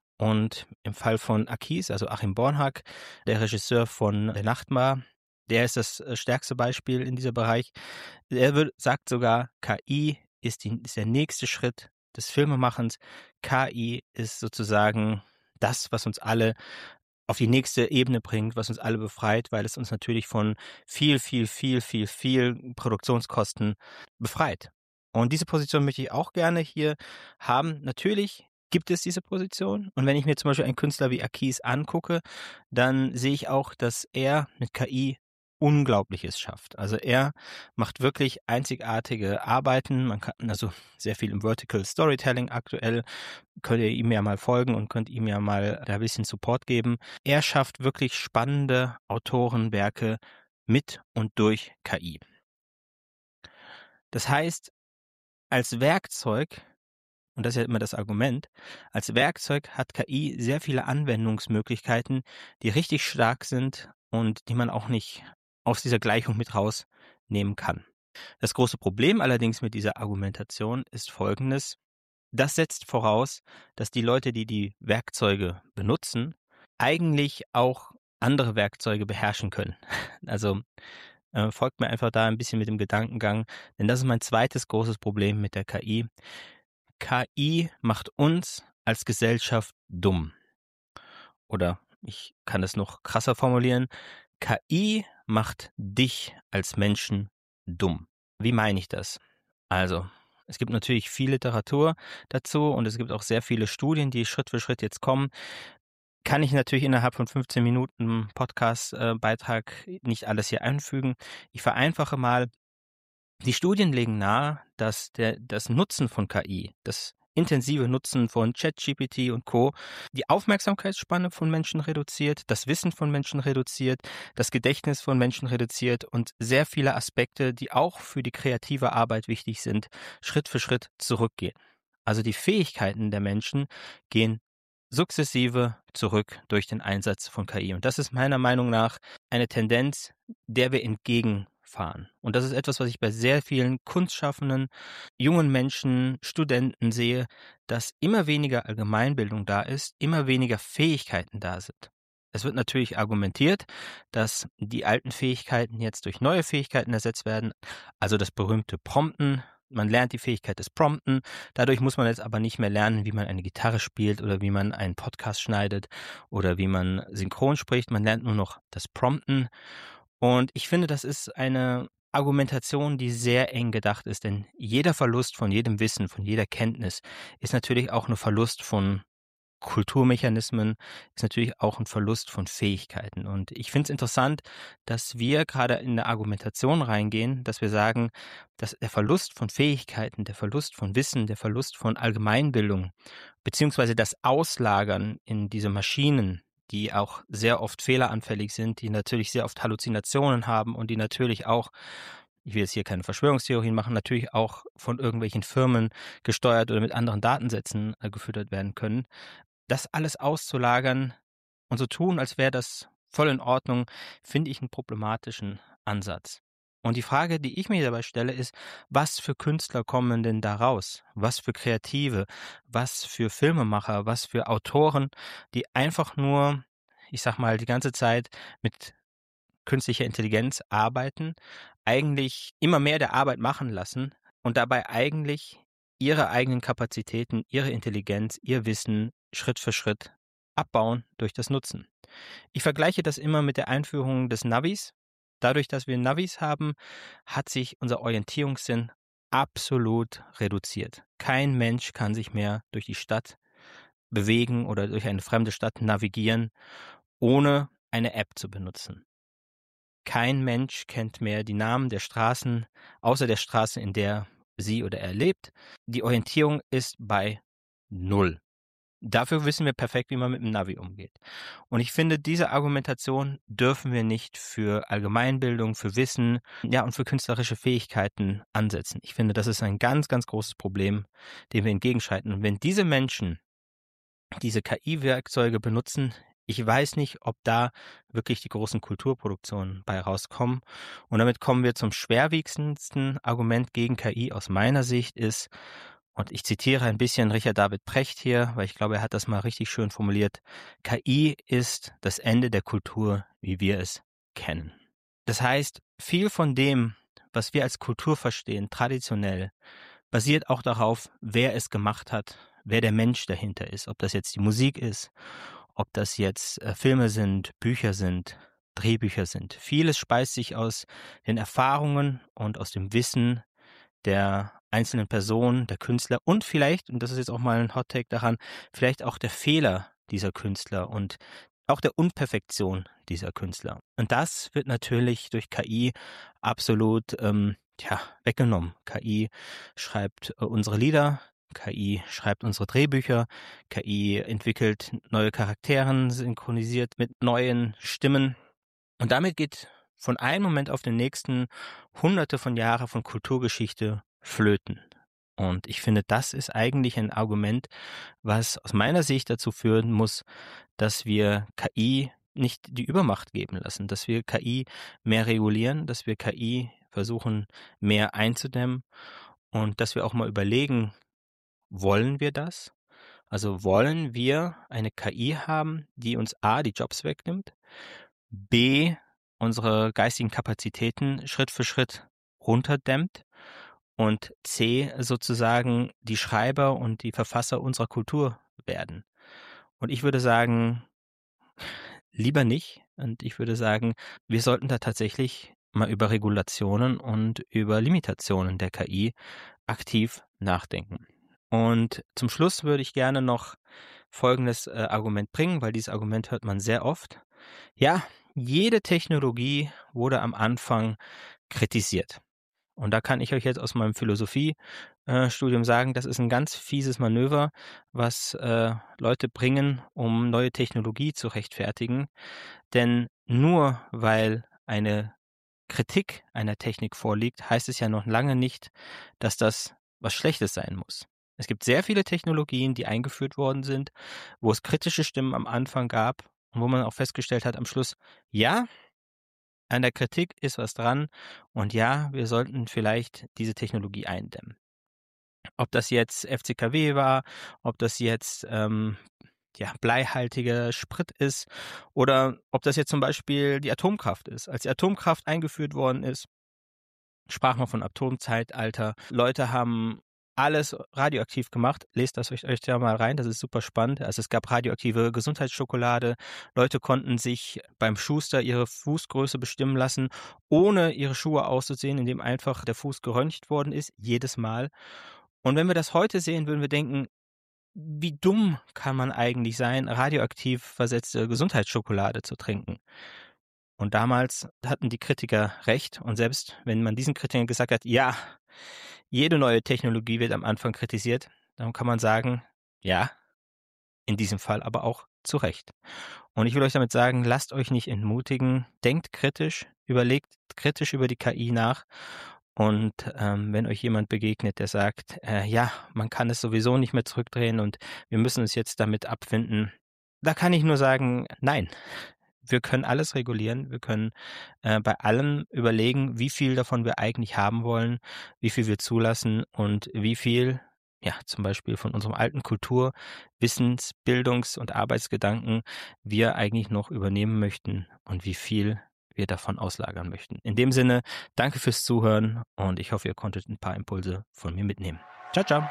Und im Fall von Akis, also Achim Bornhack, der Regisseur von Der Nachtmar, der ist das stärkste Beispiel in diesem Bereich. Er wird, sagt sogar, K I ist, die, ist der nächste Schritt des Filmemachens. K I ist sozusagen das, was uns alle auf die nächste Ebene bringt, was uns alle befreit, weil es uns natürlich von viel, viel, viel, viel, viel Produktionskosten befreit. Und diese Position möchte ich auch gerne hier haben. Natürlich gibt es diese Position. Und wenn ich mir zum Beispiel einen Künstler wie Akis angucke, dann sehe ich auch, dass er mit K I Unglaubliches schafft. Also er macht wirklich einzigartige Arbeiten. Man kann also sehr viel im Vertical Storytelling aktuell. Könnt ihr ihm ja mal folgen und könnt ihm ja mal da ein bisschen Support geben. Er schafft wirklich spannende Autorenwerke mit und durch K I. Das heißt, als Werkzeug, und das ist ja immer das Argument, als Werkzeug hat K I sehr viele Anwendungsmöglichkeiten, die richtig stark sind und die man auch nicht aus dieser Gleichung mit rausnehmen kann. Das große Problem allerdings mit dieser Argumentation ist folgendes. Das setzt voraus, dass die Leute, die die Werkzeuge benutzen, eigentlich auch andere Werkzeuge beherrschen können. Also äh, folgt mir einfach da ein bisschen mit dem Gedankengang, denn das ist mein zweites großes Problem mit der K I. K I macht uns als Gesellschaft dumm. Oder ich kann es noch krasser formulieren. K I macht dich als Menschen dumm. Wie meine ich das? Also, es gibt natürlich viel Literatur dazu und es gibt auch sehr viele Studien, die Schritt für Schritt jetzt kommen. Kann ich natürlich innerhalb von fünfzehn Minuten Podcast-Beitrag nicht alles hier einfügen. Ich vereinfache mal. Die Studien legen nahe, dass der, das Nutzen von K I, das intensive Nutzen von ChatGPT und Co. die Aufmerksamkeitsspanne von Menschen reduziert, das Wissen von Menschen reduziert, das Gedächtnis von Menschen reduziert und sehr viele Aspekte, die auch für die kreative Arbeit wichtig sind, Schritt für Schritt zurückgehen. Also die Fähigkeiten der Menschen gehen sukzessive zurück durch den Einsatz von K I. Und das ist meiner Meinung nach eine Tendenz, der wir entgegenfahren. Und das ist etwas, was ich bei sehr vielen kunstschaffenden, jungen Menschen, Studenten sehe, dass immer weniger Allgemeinbildung da ist, immer weniger Fähigkeiten da sind. Es wird natürlich argumentiert, dass die alten Fähigkeiten jetzt durch neue Fähigkeiten ersetzt werden, also das berühmte Prompten. Man lernt die Fähigkeit des Prompten. Dadurch muss man jetzt aber nicht mehr lernen, wie man eine Gitarre spielt oder wie man einen Podcast schneidet oder wie man synchron spricht. Man lernt nur noch das Prompten. Und ich finde, das ist eine Argumentation, die sehr eng gedacht ist, denn jeder Verlust von jedem Wissen, von jeder Kenntnis ist natürlich auch ein Verlust von Kulturmechanismen, ist natürlich auch ein Verlust von Fähigkeiten. Und ich finde es interessant, dass wir gerade in eine Argumentation reingehen, dass wir sagen, dass der Verlust von Fähigkeiten, der Verlust von Wissen, der Verlust von Allgemeinbildung, beziehungsweise das Auslagern in diese Maschinen, die auch sehr oft fehleranfällig sind, die natürlich sehr oft Halluzinationen haben und die natürlich auch, ich will jetzt hier keine Verschwörungstheorien machen, natürlich auch von irgendwelchen Firmen gesteuert oder mit anderen Datensätzen äh, gefüttert werden können. Das alles auszulagern und so tun, als wäre das voll in Ordnung, finde ich einen problematischen Ansatz. Und die Frage, die ich mir dabei stelle, ist, was für Künstler kommen denn da raus? Was für Kreative, was für Filmemacher, was für Autoren, die einfach nur, ich sag mal, die ganze Zeit mit künstlicher Intelligenz arbeiten, eigentlich immer mehr der Arbeit machen lassen und dabei eigentlich ihre eigenen Kapazitäten, ihre Intelligenz, ihr Wissen Schritt für Schritt abbauen durch das Nutzen. Ich vergleiche das immer mit der Einführung des Navis. Dadurch, dass wir Navis haben, hat sich unser Orientierungssinn absolut reduziert. Kein Mensch kann sich mehr durch die Stadt bewegen oder durch eine fremde Stadt navigieren, ohne eine App zu benutzen. Kein Mensch kennt mehr die Namen der Straßen, außer der Straße, in der sie oder er lebt. Die Orientierung ist bei null. Dafür wissen wir perfekt, wie man mit dem Navi umgeht. Und ich finde, diese Argumentation dürfen wir nicht für Allgemeinbildung, für Wissen, ja, und für künstlerische Fähigkeiten ansetzen. Ich finde, das ist ein ganz, ganz großes Problem, dem wir entgegenschreiten. Und wenn diese Menschen diese K I-Werkzeuge benutzen, ich weiß nicht, ob da wirklich die großen Kulturproduktionen bei rauskommen. Und damit kommen wir zum schwerwiegendsten Argument gegen K I aus meiner Sicht ist, und ich zitiere ein bisschen Richard David Precht hier, weil ich glaube, er hat das mal richtig schön formuliert. K I ist das Ende der Kultur, wie wir es kennen. Das heißt, viel von dem, was wir als Kultur verstehen, traditionell, basiert auch darauf, wer es gemacht hat, wer der Mensch dahinter ist. Ob das jetzt die Musik ist, ob das jetzt äh, Filme sind, Bücher sind, Drehbücher sind. Vieles speist sich aus den Erfahrungen und aus dem Wissen der einzelnen Personen, der Künstler und vielleicht, und das ist jetzt auch mal ein Hot-Take daran, vielleicht auch der Fehler dieser Künstler und auch der Unperfektion dieser Künstler. Und das wird natürlich durch K I absolut ähm, ja, weggenommen. K I schreibt äh, unsere Lieder, K I schreibt unsere Drehbücher, K I entwickelt neue Charakteren, synchronisiert mit neuen Stimmen. Und damit geht von einem Moment auf den nächsten hunderte von Jahren von Kulturgeschichte flöten. Und ich finde, das ist eigentlich ein Argument, was aus meiner Sicht dazu führen muss, dass wir K I nicht die Übermacht geben lassen, dass wir K I mehr regulieren, dass wir K I versuchen, mehr einzudämmen und dass wir auch mal überlegen, wollen wir das? Also wollen wir eine K I haben, die uns A, die Jobs wegnimmt, B, unsere geistigen Kapazitäten Schritt für Schritt runterdämmt und C, sozusagen die Schreiber und die Verfasser unserer Kultur werden. Und ich würde sagen, lieber nicht. Und ich würde sagen, wir sollten da tatsächlich mal über Regulationen und über Limitationen der K I aktiv nachdenken. Und zum Schluss würde ich gerne noch folgendes äh, Argument bringen, weil dieses Argument hört man sehr oft. Ja, jede Technologie wurde am Anfang kritisiert. Und da kann ich euch jetzt aus meinem Philosophiestudium sagen, das ist ein ganz fieses Manöver, was äh, Leute bringen, um neue Technologie zu rechtfertigen. Denn nur weil eine Kritik einer Technik vorliegt, heißt es ja noch lange nicht, dass das was Schlechtes sein muss. Es gibt sehr viele Technologien, die eingeführt worden sind, wo es kritische Stimmen am Anfang gab und wo man auch festgestellt hat am Schluss, ja, an der Kritik ist was dran und ja, wir sollten vielleicht diese Technologie eindämmen. Ob das jetzt F C K W war, ob das jetzt ähm, ja, bleihaltiger Sprit ist oder ob das jetzt zum Beispiel die Atomkraft ist. Als die Atomkraft eingeführt worden ist, sprach man von Atomzeitalter. Leute haben alles radioaktiv gemacht. Lest das euch, euch da mal rein, das ist super spannend. Also es gab radioaktive Gesundheitsschokolade. Leute konnten sich beim Schuster ihre Fußgröße bestimmen lassen, ohne ihre Schuhe auszusehen, indem einfach der Fuß geröntgt worden ist, jedes Mal. Und wenn wir das heute sehen, würden wir denken, wie dumm kann man eigentlich sein, radioaktiv versetzte Gesundheitsschokolade zu trinken? Und damals hatten die Kritiker recht. Und selbst wenn man diesen Kritikern gesagt hat, ja, jede neue Technologie wird am Anfang kritisiert, dann kann man sagen, ja, in diesem Fall aber auch zu Recht. Und ich will euch damit sagen, lasst euch nicht entmutigen, denkt kritisch, überlegt kritisch über die K I nach. Und ähm, wenn euch jemand begegnet, der sagt, äh, ja, man kann es sowieso nicht mehr zurückdrehen und wir müssen uns jetzt damit abfinden, da kann ich nur sagen, nein. Wir können alles regulieren, wir können äh, bei allem überlegen, wie viel davon wir eigentlich haben wollen, wie viel wir zulassen und wie viel, ja, zum Beispiel von unserem alten Kultur-, Wissens-, Bildungs- und Arbeitsgedanken wir eigentlich noch übernehmen möchten und wie viel wir davon auslagern möchten. In dem Sinne, danke fürs Zuhören und ich hoffe, ihr konntet ein paar Impulse von mir mitnehmen. Ciao, ciao.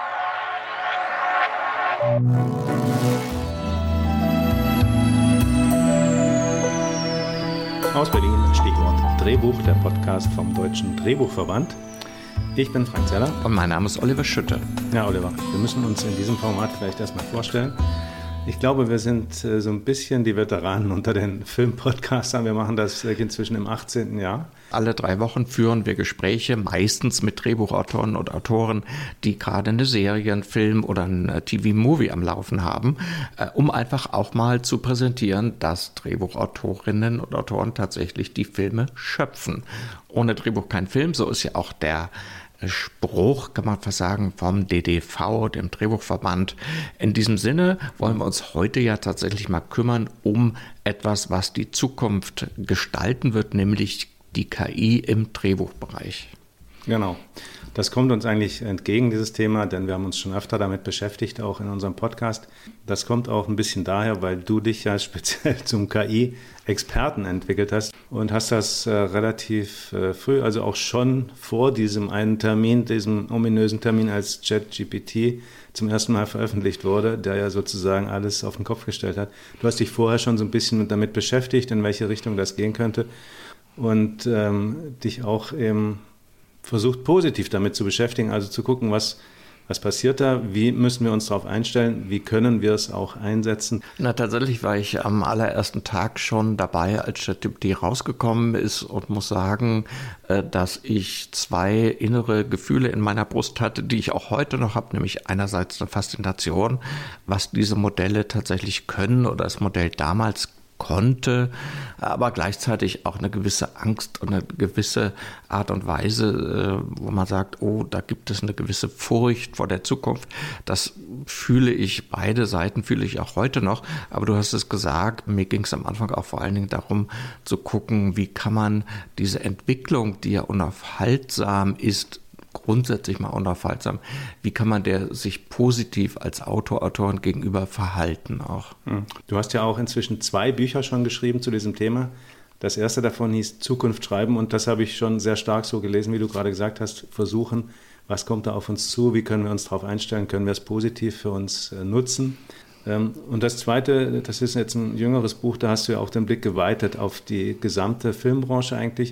Aus Berlin, Stichwort Drehbuch, der Podcast vom Deutschen Drehbuchverband. Ich bin Frank Zeller. Und mein Name ist Oliver Schütte. Ja, Oliver, wir müssen uns in diesem Format vielleicht erstmal vorstellen. Ich glaube, wir sind äh, so ein bisschen die Veteranen unter den Filmpodcastern. Wir machen das äh, inzwischen im achtzehnten Jahr. Alle drei Wochen führen wir Gespräche, meistens mit Drehbuchautoren und Autoren, die gerade eine Serie, einen Film oder ein T V-Movie am Laufen haben, äh, um einfach auch mal zu präsentieren, dass Drehbuchautorinnen und Autoren tatsächlich die Filme schöpfen. Ohne Drehbuch kein Film, so ist ja auch der Spruch, kann man fast sagen, vom D D V, dem Drehbuchverband. In diesem Sinne wollen wir uns heute ja tatsächlich mal kümmern um etwas, was die Zukunft gestalten wird, nämlich die K I im Drehbuchbereich. Genau. Das kommt uns eigentlich entgegen, dieses Thema, denn wir haben uns schon öfter damit beschäftigt, auch in unserem Podcast. Das kommt auch ein bisschen daher, weil du dich ja speziell zum K I-Experten entwickelt hast und hast das äh, relativ äh, früh, also auch schon vor diesem einen Termin, diesem ominösen Termin, als ChatGPT zum ersten Mal veröffentlicht wurde, der ja sozusagen alles auf den Kopf gestellt hat. Du hast dich vorher schon so ein bisschen damit beschäftigt, in welche Richtung das gehen könnte und ähm, dich auch eben versucht, positiv damit zu beschäftigen, also zu gucken, was, was passiert da, wie müssen wir uns darauf einstellen, wie können wir es auch einsetzen. Na, tatsächlich war ich am allerersten Tag schon dabei, als ChatGPT rausgekommen ist und muss sagen, dass ich zwei innere Gefühle in meiner Brust hatte, die ich auch heute noch habe, nämlich einerseits eine Faszination, was diese Modelle tatsächlich können oder das Modell damals konnte, aber gleichzeitig auch eine gewisse Angst und eine gewisse Art und Weise, wo man sagt, oh, da gibt es eine gewisse Furcht vor der Zukunft. Das fühle ich, beide Seiten fühle ich auch heute noch, aber du hast es gesagt, mir ging es am Anfang auch vor allen Dingen darum zu gucken, wie kann man diese Entwicklung, die ja unaufhaltsam ist, grundsätzlich mal unaufhaltsam, wie kann man der sich positiv als Autor, Autorin gegenüber verhalten auch? Du hast ja auch inzwischen zwei Bücher schon geschrieben zu diesem Thema. Das erste davon hieß Zukunft schreiben und das habe ich schon sehr stark so gelesen, wie du gerade gesagt hast, versuchen, was kommt da auf uns zu, wie können wir uns darauf einstellen, können wir es positiv für uns äh, nutzen. Ähm, und das zweite, das ist jetzt ein jüngeres Buch, da hast du ja auch den Blick geweitet auf die gesamte Filmbranche eigentlich,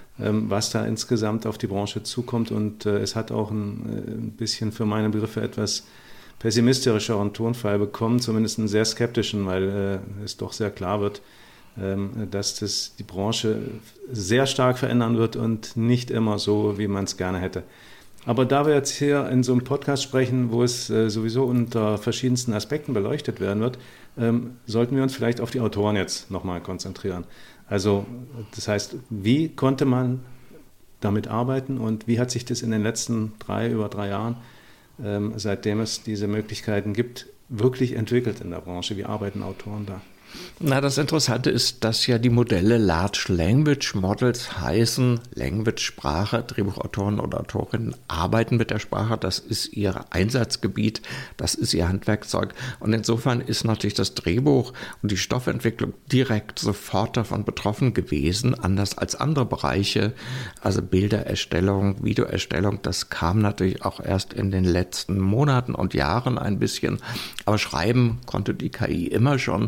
was da insgesamt auf die Branche zukommt. Und äh, es hat auch ein, ein bisschen für meine Begriffe etwas pessimistischeren Tonfall bekommen, zumindest einen sehr skeptischen, weil äh, es doch sehr klar wird, ähm, dass das die Branche sehr stark verändern wird und nicht immer so, wie man es gerne hätte. Aber da wir jetzt hier in so einem Podcast sprechen, wo es äh, sowieso unter verschiedensten Aspekten beleuchtet werden wird, ähm, sollten wir uns vielleicht auf die Autoren jetzt nochmal konzentrieren. Also das heißt, wie konnte man damit arbeiten und wie hat sich das in den letzten drei, über drei Jahren, ähm, seitdem es diese Möglichkeiten gibt, wirklich entwickelt in der Branche? Wie arbeiten Autoren da? Na, das Interessante ist, dass ja die Modelle Large Language Models heißen, Language, Sprache, Drehbuchautoren oder Autorinnen arbeiten mit der Sprache, das ist ihr Einsatzgebiet, das ist ihr Handwerkzeug. Und insofern ist natürlich das Drehbuch und die Stoffentwicklung direkt sofort davon betroffen gewesen, anders als andere Bereiche, also Bildererstellung, Videoerstellung, das kam natürlich auch erst in den letzten Monaten und Jahren ein bisschen, aber schreiben konnte die K I immer schon.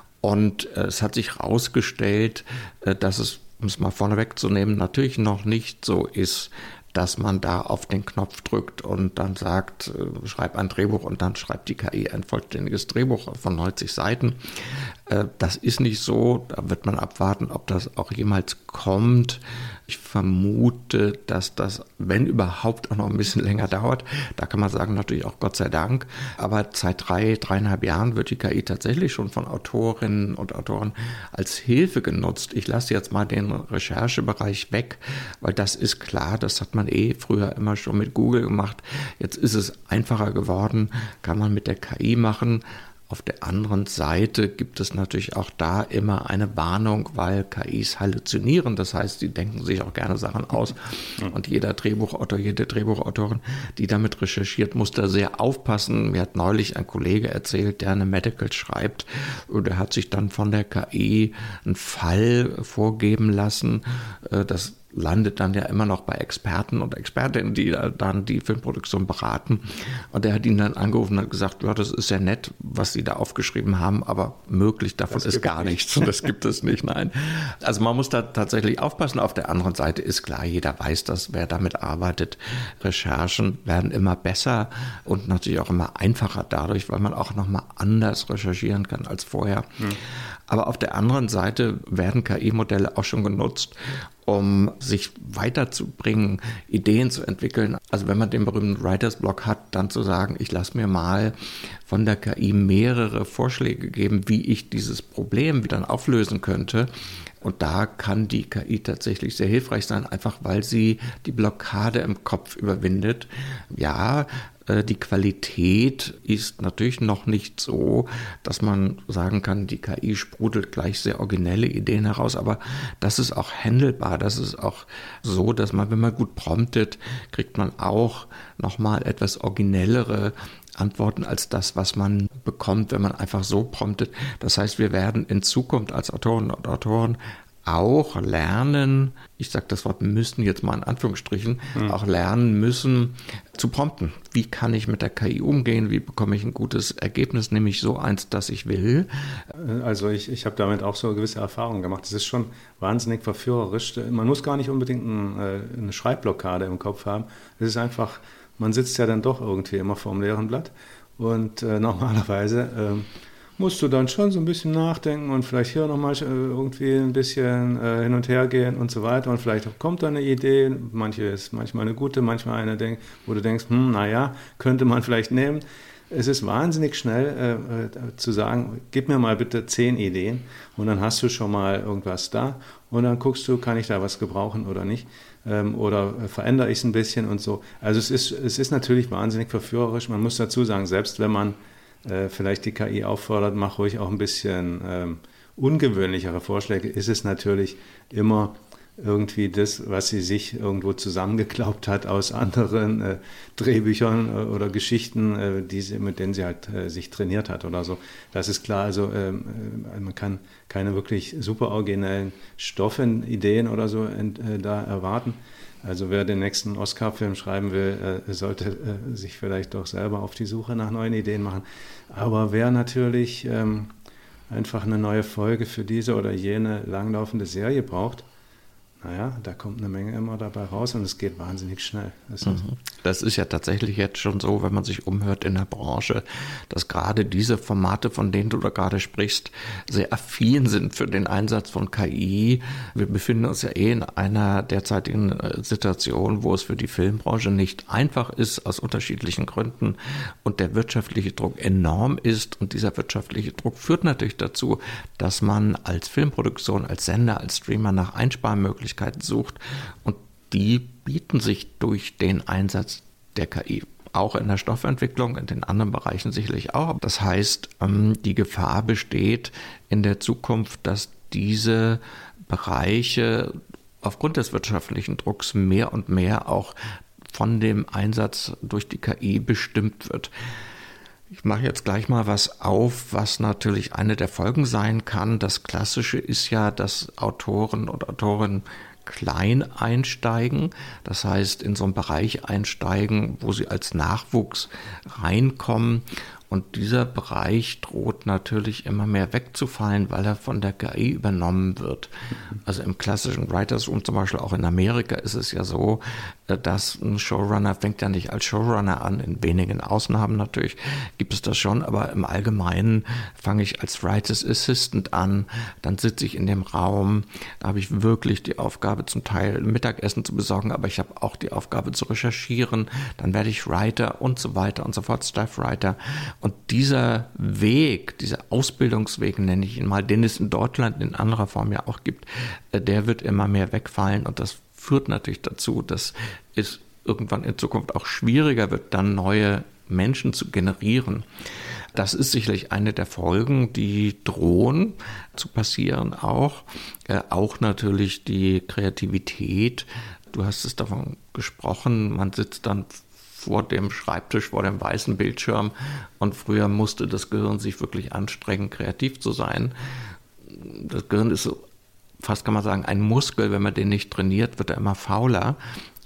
Und äh, es hat sich herausgestellt, äh, dass es, um es mal vorneweg zu nehmen, natürlich noch nicht so ist, dass man da auf den Knopf drückt und dann sagt, äh, schreib ein Drehbuch und dann schreibt die K I ein vollständiges Drehbuch von neunzig Seiten. Äh, das ist nicht so, da wird man abwarten, ob das auch jemals kommt. Ich vermute, dass das, wenn überhaupt, auch noch ein bisschen länger dauert. Da kann man sagen, natürlich auch Gott sei Dank. Aber seit drei, dreieinhalb Jahren wird die K I tatsächlich schon von Autorinnen und Autoren als Hilfe genutzt. Ich lasse jetzt mal den Recherchebereich weg, weil das ist klar, das hat man eh früher immer schon mit Google gemacht. Jetzt ist es einfacher geworden, kann man mit der K I machen. Auf der anderen Seite gibt es natürlich auch da immer eine Warnung, weil K Is halluzinieren. Das heißt, sie denken sich auch gerne Sachen aus. Und jeder Drehbuchautor, jede Drehbuchautorin, die damit recherchiert, muss da sehr aufpassen. Mir hat neulich ein Kollege erzählt, der eine Medical schreibt. Und er hat sich dann von der K I einen Fall vorgeben lassen. Das landet dann ja immer noch bei Experten und Expertinnen, die dann die Filmproduktion beraten. Und der hat ihn dann angerufen und hat gesagt, ja, das ist ja nett, was Sie da aufgeschrieben haben, aber möglich davon das ist gar nichts und das gibt es nicht, nein. Also man muss da tatsächlich aufpassen. Auf der anderen Seite ist klar, jeder weiß das, wer damit arbeitet. Recherchen werden immer besser und natürlich auch immer einfacher dadurch, weil man auch nochmal anders recherchieren kann als vorher. Hm. Aber auf der anderen Seite werden K I-Modelle auch schon genutzt, um sich weiterzubringen, Ideen zu entwickeln. Also wenn man den berühmten Writer's Block hat, dann zu sagen, ich lasse mir mal von der K I mehrere Vorschläge geben, wie ich dieses Problem dann auflösen könnte. Und da kann die K I tatsächlich sehr hilfreich sein, einfach weil sie die Blockade im Kopf überwindet. Ja, die Qualität ist natürlich noch nicht so, dass man sagen kann, die K I sprudelt gleich sehr originelle Ideen heraus, aber das ist auch handelbar. Das ist auch so, dass man, wenn man gut promptet, kriegt man auch nochmal etwas originellere Antworten als das, was man bekommt, wenn man einfach so promptet. Das heißt, wir werden in Zukunft als Autorinnen und Autoren auch lernen, ich sage das Wort müssen jetzt mal in Anführungsstrichen, mhm. auch lernen müssen zu prompten. Wie kann ich mit der K I umgehen? Wie bekomme ich ein gutes Ergebnis, nämlich so eins, das ich will? Also ich, ich habe damit auch so gewisse Erfahrungen gemacht. Es ist schon wahnsinnig verführerisch. Man muss gar nicht unbedingt ein, eine Schreibblockade im Kopf haben. Es ist einfach, man sitzt ja dann doch irgendwie immer vor dem leeren Blatt und äh, normalerweise ähm, musst du dann schon so ein bisschen nachdenken und vielleicht hier nochmal irgendwie ein bisschen äh, hin und her gehen und so weiter und vielleicht kommt da eine Idee, manche ist manchmal eine gute, manchmal eine, wo du denkst, hm, naja, könnte man vielleicht nehmen. Es ist wahnsinnig schnell äh, äh, zu sagen, gib mir mal bitte zehn Ideen und dann hast du schon mal irgendwas da und dann guckst du, kann ich da was gebrauchen oder nicht ähm, oder äh, verändere ich es ein bisschen und so. Also es ist, es ist natürlich wahnsinnig verführerisch, man muss dazu sagen, selbst wenn man vielleicht die K I auffordert, mach ruhig auch ein bisschen ähm, ungewöhnlichere Vorschläge, ist es natürlich immer irgendwie das, was sie sich irgendwo zusammengeklaubt hat aus anderen äh, Drehbüchern äh, oder Geschichten, äh, die sie, mit denen sie halt äh, sich trainiert hat oder so. Das ist klar, also ähm, äh, man kann keine wirklich super originellen Stoffen, Ideen oder so ent, äh, da erwarten. Also wer den nächsten Oscar-Film schreiben will, äh, sollte äh, sich vielleicht doch selber auf die Suche nach neuen Ideen machen. Aber wer natürlich ähm, einfach eine neue Folge für diese oder jene langlaufende Serie braucht, naja, da kommt eine Menge immer dabei raus und es geht wahnsinnig schnell. Das, mhm. das ist ja tatsächlich jetzt schon so, wenn man sich umhört in der Branche, dass gerade diese Formate, von denen du da gerade sprichst, sehr affin sind für den Einsatz von K I. Wir befinden uns ja eh in einer derzeitigen Situation, wo es für die Filmbranche nicht einfach ist, aus unterschiedlichen Gründen, und der wirtschaftliche Druck enorm ist, und dieser wirtschaftliche Druck führt natürlich dazu, dass man als Filmproduktion, als Sender, als Streamer nach Einsparmöglichkeiten sucht, und die bieten sich durch den Einsatz der K I. Auch in der Stoffentwicklung, in den anderen Bereichen sicherlich auch. Das heißt, die Gefahr besteht in der Zukunft, dass diese Bereiche aufgrund des wirtschaftlichen Drucks mehr und mehr auch von dem Einsatz durch die K I bestimmt wird. Ich mache jetzt gleich mal was auf, was natürlich eine der Folgen sein kann. Das Klassische ist ja, dass Autoren und Autorinnen klein einsteigen, das heißt in so einen Bereich einsteigen, wo sie als Nachwuchs reinkommen. Und dieser Bereich droht natürlich immer mehr wegzufallen, weil er von der K I übernommen wird. Also im klassischen Writers Room, zum Beispiel auch in Amerika, ist es ja so, dass ein Showrunner fängt ja nicht als Showrunner an. In wenigen Ausnahmen natürlich gibt es das schon, aber im Allgemeinen fange ich als Writers Assistant an. Dann sitze ich in dem Raum, da habe ich wirklich die Aufgabe, zum Teil Mittagessen zu besorgen, aber ich habe auch die Aufgabe zu recherchieren. Dann werde ich Writer und so weiter und so fort, Staff-Writer. Und dieser Weg, dieser Ausbildungsweg, nenne ich ihn mal, den es in Deutschland in anderer Form ja auch gibt, der wird immer mehr wegfallen, und das führt natürlich dazu, dass es irgendwann in Zukunft auch schwieriger wird, dann neue Menschen zu generieren. Das ist sicherlich eine der Folgen, die drohen zu passieren auch. Äh, auch natürlich die Kreativität. Du hast es davon gesprochen, man sitzt dann vor dem Schreibtisch, vor dem weißen Bildschirm, und früher musste das Gehirn sich wirklich anstrengen, kreativ zu sein. Das Gehirn ist so, fast kann man sagen, ein Muskel. Wenn man den nicht trainiert, wird er immer fauler.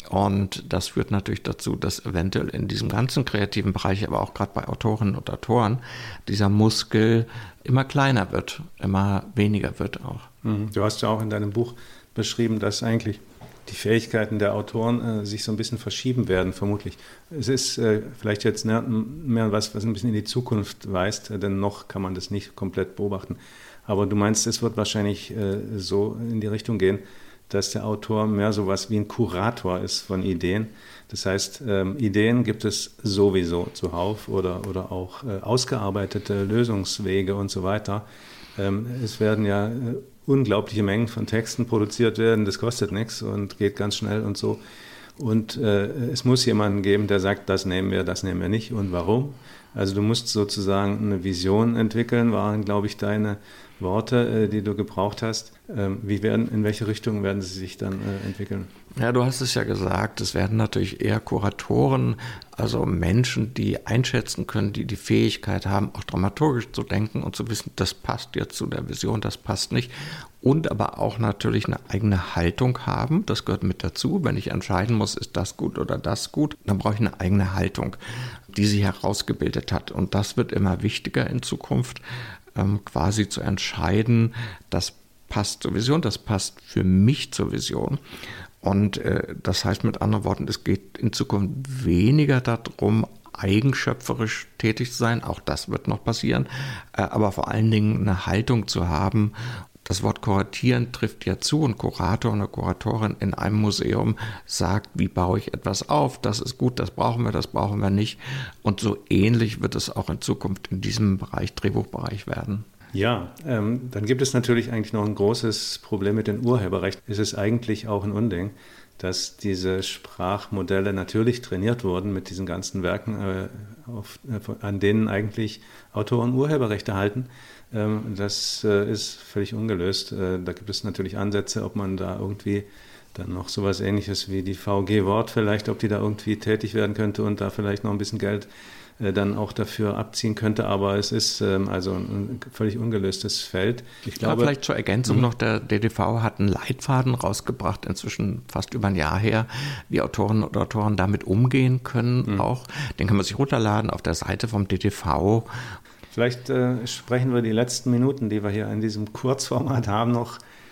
Und das führt natürlich dazu, dass eventuell in diesem ganzen kreativen Bereich, aber auch gerade bei Autorinnen und Autoren, dieser Muskel immer kleiner wird, immer weniger wird auch. Du hast ja auch in deinem Buch beschrieben, dass eigentlich die Fähigkeiten der Autoren äh, sich so ein bisschen verschieben werden, vermutlich. Es ist äh, vielleicht jetzt mehr, mehr was, was ein bisschen in die Zukunft weist, äh, denn noch kann man das nicht komplett beobachten. Aber du meinst, es wird wahrscheinlich äh, so in die Richtung gehen, dass der Autor mehr sowas wie ein Kurator ist von Ideen. Das heißt, ähm, Ideen gibt es sowieso zuhauf, oder, oder auch äh, ausgearbeitete Lösungswege und so weiter. Ähm, es werden ja äh, unglaubliche Mengen von Texten produziert werden, das kostet nichts und geht ganz schnell und so. Und äh, es muss jemanden geben, der sagt, das nehmen wir, das nehmen wir nicht und warum. Also du musst sozusagen eine Vision entwickeln, waren, glaube ich, deine Worte, äh, die du gebraucht hast. Ähm, wie werden, in welche Richtung werden sie sich dann äh, entwickeln? Ja, du hast es ja gesagt, es werden natürlich eher Kuratoren, also Menschen, die einschätzen können, die die Fähigkeit haben, auch dramaturgisch zu denken und zu wissen, das passt jetzt zu der Vision, das passt nicht. Und aber auch natürlich eine eigene Haltung haben, das gehört mit dazu. Wenn ich entscheiden muss, ist das gut oder das gut, dann brauche ich eine eigene Haltung, die sie herausgebildet hat. Und das wird immer wichtiger in Zukunft, ähm, quasi zu entscheiden, das passt zur Vision, das passt für mich zur Vision. Und äh, das heißt mit anderen Worten, es geht in Zukunft weniger darum, eigenschöpferisch tätig zu sein, auch das wird noch passieren, äh, aber vor allen Dingen eine Haltung zu haben. Das Wort kuratieren trifft ja zu, und Kurator oder Kuratorin in einem Museum sagt, wie baue ich etwas auf, das ist gut, das brauchen wir, das brauchen wir nicht. Und so ähnlich wird es auch in Zukunft in diesem Bereich, Drehbuchbereich werden. Ja, ähm, dann gibt es natürlich eigentlich noch ein großes Problem mit dem Urheberrecht. Es ist eigentlich auch ein Unding, dass diese Sprachmodelle natürlich trainiert wurden mit diesen ganzen Werken, äh, auf, äh, an denen eigentlich Autoren Urheberrechte halten. Ähm, das äh, ist völlig ungelöst. Äh, da gibt es natürlich Ansätze, ob man da irgendwie dann noch sowas Ähnliches wie die V G Wort vielleicht, ob die da irgendwie tätig werden könnte und da vielleicht noch ein bisschen Geld dann auch dafür abziehen könnte, aber es ist ähm, also ein völlig ungelöstes Feld. Ich glaube, ja, vielleicht zur Ergänzung noch, der D D V hat einen Leitfaden rausgebracht, inzwischen fast über ein Jahr her, wie Autoren und Autoren damit umgehen können mhm. auch. Den kann man sich runterladen auf der Seite vom D D V. Vielleicht äh, sprechen wir die letzten Minuten, die wir hier in diesem Kurzformat haben, noch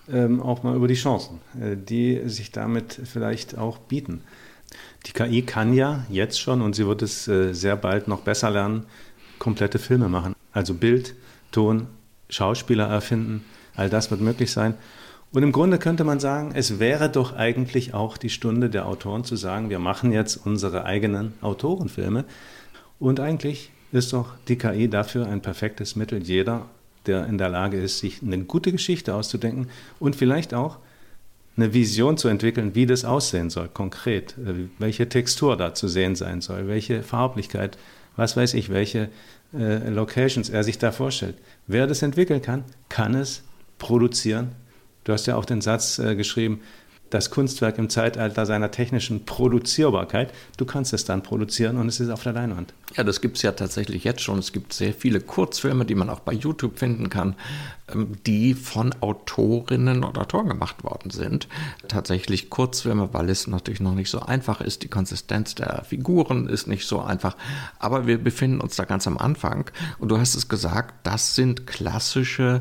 ähm, auch mal über die Chancen, äh, die sich damit vielleicht auch bieten. Die K I kann ja jetzt schon, und sie wird es äh, sehr bald noch besser lernen, komplette Filme machen. Also Bild, Ton, Schauspieler erfinden, all das wird möglich sein. Und im Grunde könnte man sagen, es wäre doch eigentlich auch die Stunde der Autoren zu sagen, wir machen jetzt unsere eigenen Autorenfilme. Und eigentlich ist doch die K I dafür ein perfektes Mittel. Jeder, der in der Lage ist, sich eine gute Geschichte auszudenken und vielleicht auch eine Vision zu entwickeln, wie das aussehen soll, konkret, welche Textur da zu sehen sein soll, welche Farblichkeit, was weiß ich, welche äh, Locations er sich da vorstellt. Wer das entwickeln kann, kann es produzieren. Du hast ja auch den Satz äh, geschrieben, das Kunstwerk im Zeitalter seiner technischen Produzierbarkeit. Du kannst es dann produzieren und es ist auf der Leinwand. Ja, das gibt es ja tatsächlich jetzt schon. Es gibt sehr viele Kurzfilme, die man auch bei YouTube finden kann, die von Autorinnen und Autoren gemacht worden sind. Tatsächlich Kurzfilme, weil es natürlich noch nicht so einfach ist. Die Konsistenz der Figuren ist nicht so einfach. Aber wir befinden uns da ganz am Anfang. Und du hast es gesagt, das sind klassische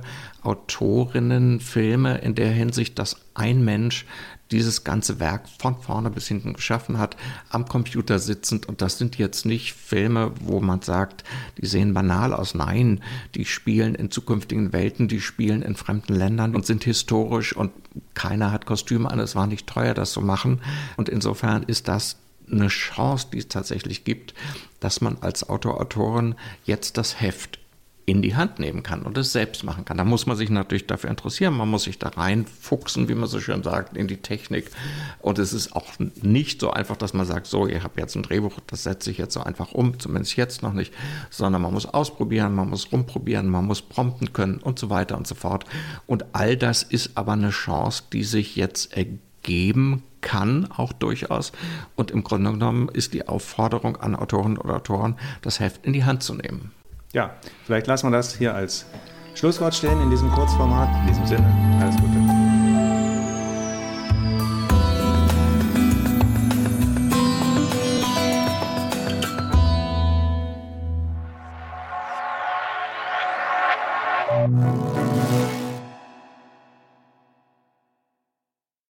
Autorinnenfilme in der Hinsicht, dass ein Mensch dieses ganze Werk von vorne bis hinten geschaffen hat, am Computer sitzend. Und das sind jetzt nicht Filme, wo man sagt, die sehen banal aus. Nein, die spielen in zukünftigen Welten, die spielen in fremden Ländern und sind historisch und keiner hat Kostüme an. Es war nicht teuer, das zu machen. Und insofern ist das eine Chance, die es tatsächlich gibt, dass man als Autor, Autorin jetzt das Heft in die Hand nehmen kann und es selbst machen kann. Da muss man sich natürlich dafür interessieren, man muss sich da reinfuchsen, wie man so schön sagt, in die Technik. Und es ist auch nicht so einfach, dass man sagt, so, ihr habt jetzt ein Drehbuch, das setze ich jetzt so einfach um, zumindest jetzt noch nicht, sondern man muss ausprobieren, man muss rumprobieren, man muss prompten können und so weiter und so fort. Und all das ist aber eine Chance, die sich jetzt ergeben kann, auch durchaus. Und im Grunde genommen ist die Aufforderung an Autorinnen oder Autoren, das Heft in die Hand zu nehmen. Ja, vielleicht lassen wir das hier als Schlusswort stehen in diesem Kurzformat. In diesem Sinne, alles Gute.